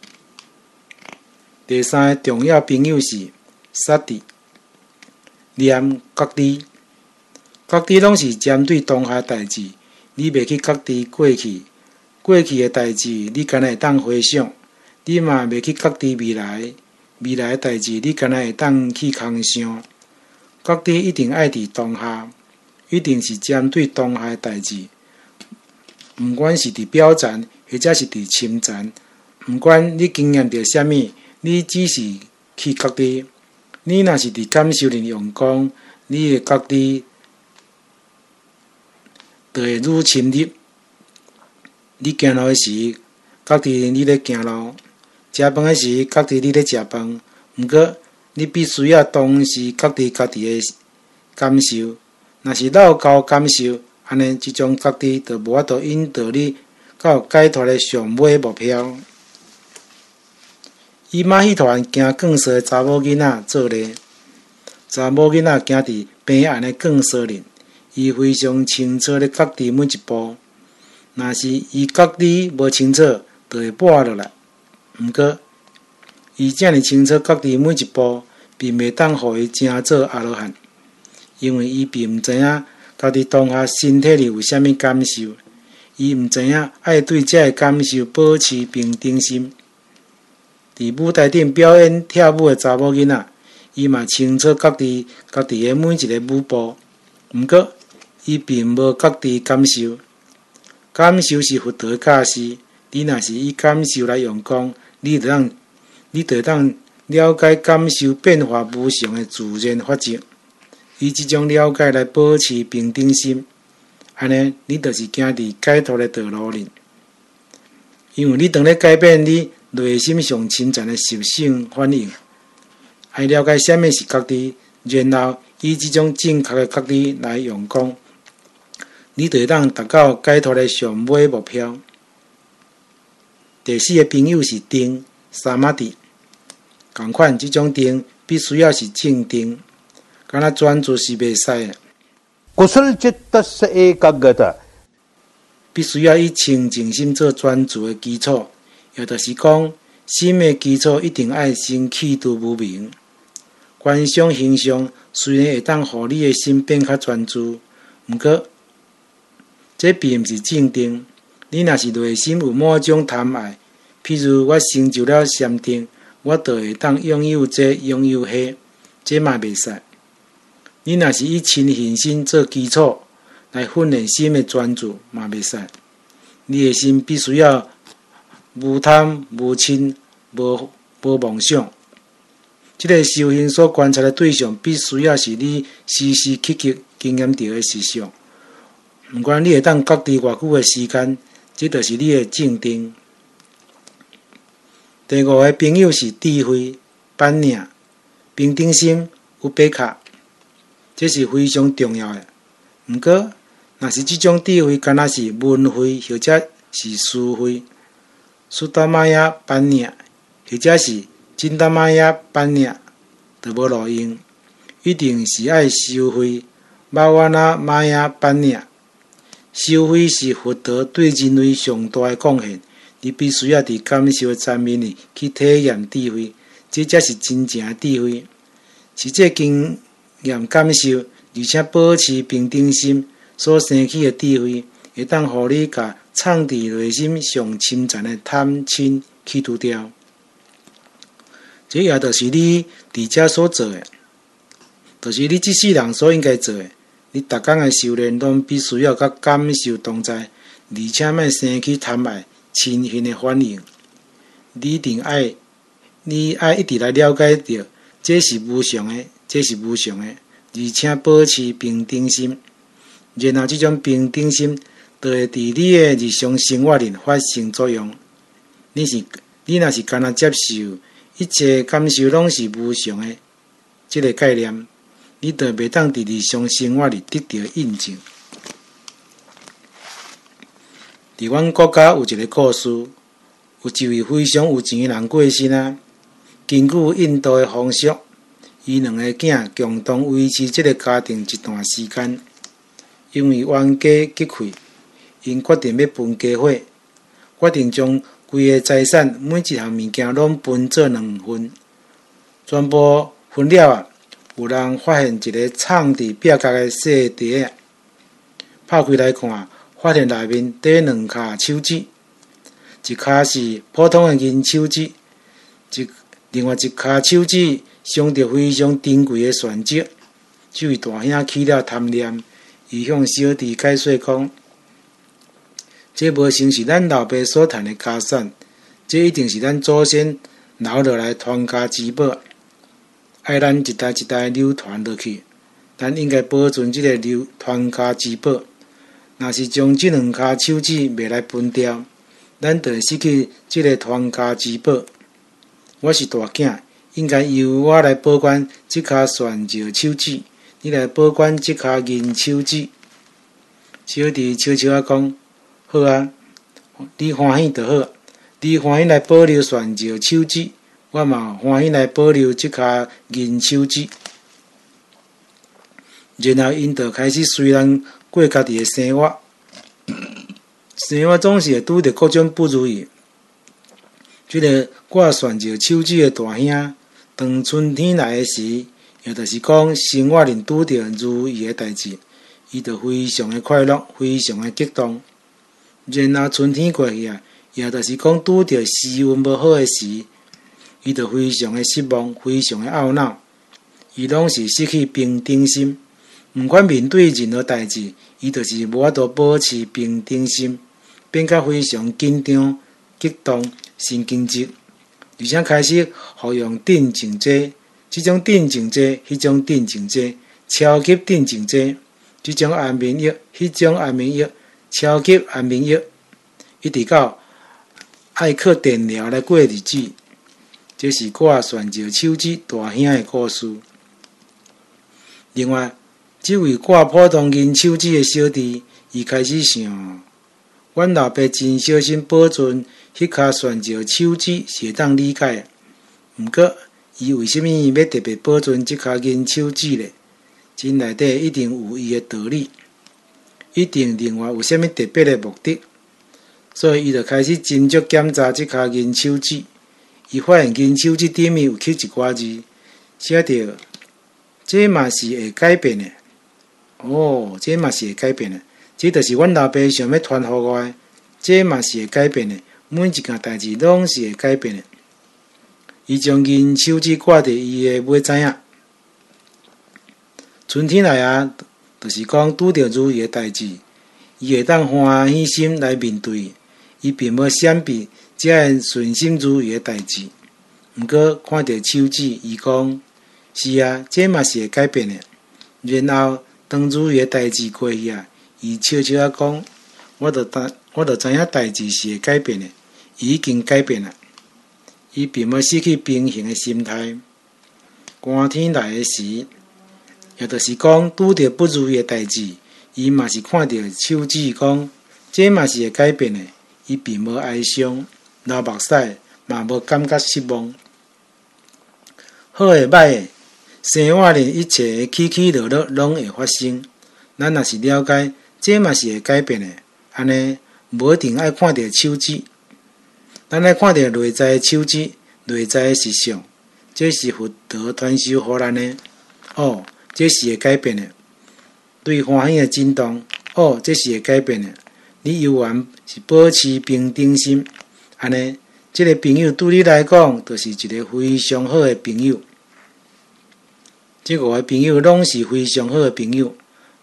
第三个重要朋友是萨蒂，念觉知。觉知拢是针对当下代志，你袂去觉知过去，过去的代志你敢若会当回想，你嘛袂去觉知未来，未来的代志你敢若会当去空想。觉知一定爱伫当下，一定是针对当下的代志，毋管是伫表层或者是伫深层，毋管你经验到啥物，你只是去觉知。你若是伫感受力用功，你的觉知就会愈深入。你行路的时，觉知你咧行路；食饭的时，觉知你咧食饭。毋过，你必须要同时觉知家己的感受。若是老高感受，安尼即种觉知就无法度引导你到解脱的上尾目标。以马戏团行更色的查某囡仔做例，查某囡仔行伫平安的更色里，伊非常清楚咧觉知每一步。若是伊觉知无清楚，就会跋落来。毋过，伊遮尔清楚觉知每一步，并袂当互伊真做阿罗汉，因为伊并毋知影家己当下身体里有啥物感受，伊毋知影爱对遮个感受保持平等心。伫舞台顶表演跳舞的查某囡仔，伊嘛清楚觉知家己的每一个舞步，毋过伊并无觉知感受。感受是佛陀的教示，你若是以感受来用功，你就当，你就当了解感受变化无常的自然法则，以这种了解来保持平等心，安尼你就是行伫解脱的道路里。因为你当咧改变你内心上深层的习性反应，爱了解什么是觉知，然后以这种正确的觉知来用功，你就会当达到解脱的上尾目标。第四个朋友是定，萨玛蒂。同款，这种定必须要是正定，敢若专注是袂使的。 कुशल चित्तस्य एकाग्रता， 必须要以清净心做专注的基础，也就是讲，心的基础一定爱先气度无明。观想形象虽然会当互你的心变较专注，毋过这并毋是正定。你若是内心有某种贪爱，譬如我成就了禅定，我就会当拥有这拥有迄，这嘛袂使。你若是以亲近心做基础来训练心的专注，嘛袂使。你的心必须要无贪、无嗔、无无妄想。这个修行所观察的对象，必须要是你时时刻刻经验到的实相。毋管你会当觉知偌久的时间，这就是你的正定。第五个朋友是智慧、般若、平等心、有白卡，这是非常重要的。毋过，若是这种智慧，敢若是文慧或者是思慧，苏达玛雅般若，或者是真达玛雅般若，就无路用。一定是爱修慧巴瓦那玛雅般若。修慧是佛陀对人类上大的贡献，你必须要伫感受的层面里去体验智慧，这才是真正的智慧。是这经验感受，而且保持平等心所生起的智慧，会当互你甲藏伫内心上深层的贪嗔去除掉。这也就是你伫遮所做的，就是你这世人所应该做的。 你逐工的修炼拢必须要甲感受同在，而且莫生起贪爱、嗔恨的反应。你一定爱，你爱一直来了解到，这是无常的，这是无常的，而且保持平等心。然后，这种平等心就会伫你的日常生活里发生作用。你是，你若是干那接受一切感受拢是无常的，这个概念，你就袂当伫日常生活里得到印证。伫阮国家有一个故事，有一位非常有钱的人过身啊。根据印度的风俗，伊两个囝共同维持这个家庭一段时间。因为冤家结溃，因决定要分家伙，决定将规个财产每一项物件拢分做两份。全部分了啊，有人发现一个藏伫壁角的细碟啊，拍开来看，发现内面缀两卡手指，一卡是普通的银手指，一另外一卡手指镶着非常珍贵的钻石。这位大兄起了贪念，伊向小弟解说讲：这无像是咱老爸所赚的家产，这一定是咱祖先留落来传家之宝，爱咱一代一代流传落去。咱应该保存这个流传家之宝。若是将这两卡手指袂来分掉，咱就会失去这个传家之宝。我是大囝，应该由我来保管这卡钻石手指，你来保管这卡银手指。小弟悄悄仔讲：好啊，你欢喜就好，你欢喜来保留钻石手指，我嘛欢喜来保留这卡银手指。然后因就开始虽然过家己的生活，生活总是会拄着各种不如意。这个挂钻石手指的大兄，当春天来的时，也就是讲生活里拄着如意的代志，伊就非常的快乐，非常的激动。然后春天过去啊，也就是讲拄着时运无好的时，伊就非常的失望，非常的懊恼，伊拢是失去平等心。毋管面对任何代志，伊就是无法度保持平等心，变甲非常紧张、激动、神经质，而且开始服用镇静剂。这种镇静剂、迄种镇静剂、超级镇静剂，这种安眠药、迄种安眠药、超级安眠药，一直到爱靠电疗来过日子。这是我钻石手指大兄的故事。另外，这位挂普通银手指的小弟，伊开始想，阮老爸真小心保存迄卡钻石手指是会当理解的，毋过伊为什么要特别保存这卡银手指呢？这内底一定有伊的道理，一定另外有啥物特别的目的，所以伊就开始斟酌检查这卡银手指。伊发现银手指顶面有刻一寡字，写着这嘛是会改变的。哦，这嘛是会改变的，这就是阮老爸想要传互我的，这嘛是会改变的，每一件代志拢是会改变的。伊将银手指挂伫伊的尾指仔。春天来啊，就是讲拄着如意的代志，伊会当欢喜心来面对，伊并无闪避这样顺心如意的代志。毋过看到手指，伊讲：是啊，这嘛是会改变的。然后当如意的代志过去啊，伊悄悄仔讲：我著知，我著知影代志是会改变的，伊已经改变了。伊并无失去平衡的心态。寒天来的时，也就是讲拄着不如意的代志，伊嘛是看到手指讲，这嘛是会改变的。伊并无哀伤、流目屎，嘛无感觉失望。好的、歹的，生活里一切的起起落落拢会发生。咱若是了解，这嘛是会改变的，安尼无一定爱看到手指。咱爱看到内在的手指，内在的实相，这是佛陀传授予咱的。哦，这是会改变的。对欢喜的震动，哦，这是会改变的。你永远是保持平等心，安尼，这个朋友对你来讲，就是一个非常好的朋友。这五个朋友拢是非常好的朋友，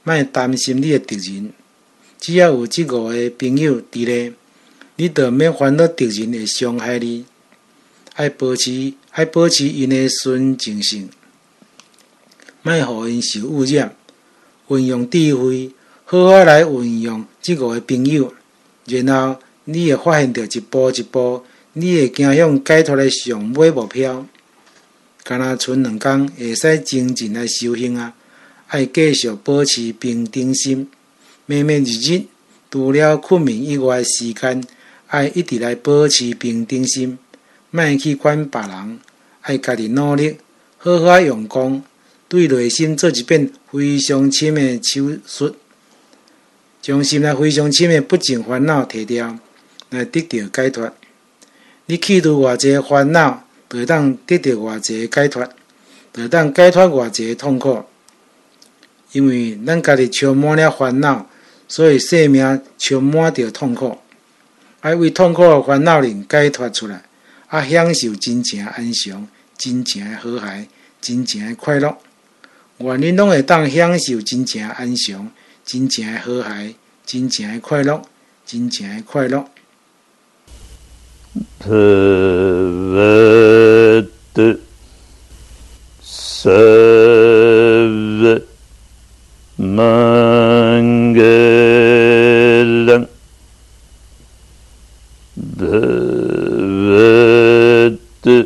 莫担心你的敌人，只要有这五个朋友伫咧，你就免烦恼敌人会伤害你。爱保持爱保持因的纯净性，莫互因受污染。运用智慧，好好来运用这五个朋友，然后你会发现到一步一步，你会走向解脱的上尾目标。敢若剩两工，会使精进来修行啊！爱继续保持平等心，每每日日，除了困眠以外的时间，爱一直来保持平等心，莫去管别人，爱家己努力，好好用功。对内心做一遍非常深的手术，将心内非常深的不净烦恼摕掉，来得到解脱。你去除偌济烦恼，就会当得到偌济解脱，就会当解脱偌济痛苦。因为咱家己充满了烦恼，所以生命充满着痛苦。爱为痛苦的烦恼人解脱出来，啊，享受真正的安详、真正的和諧、真正的快乐。愿恁拢会当享受真正的安详、真正的和諧、真正的快乐、真正的快乐。 Bhavad Sarva Mangalam Bhavad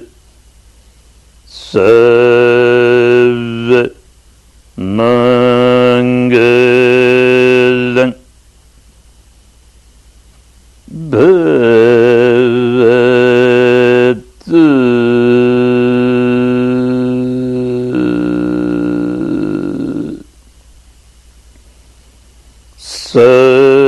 Sarva Mangalam Bhavad Sarva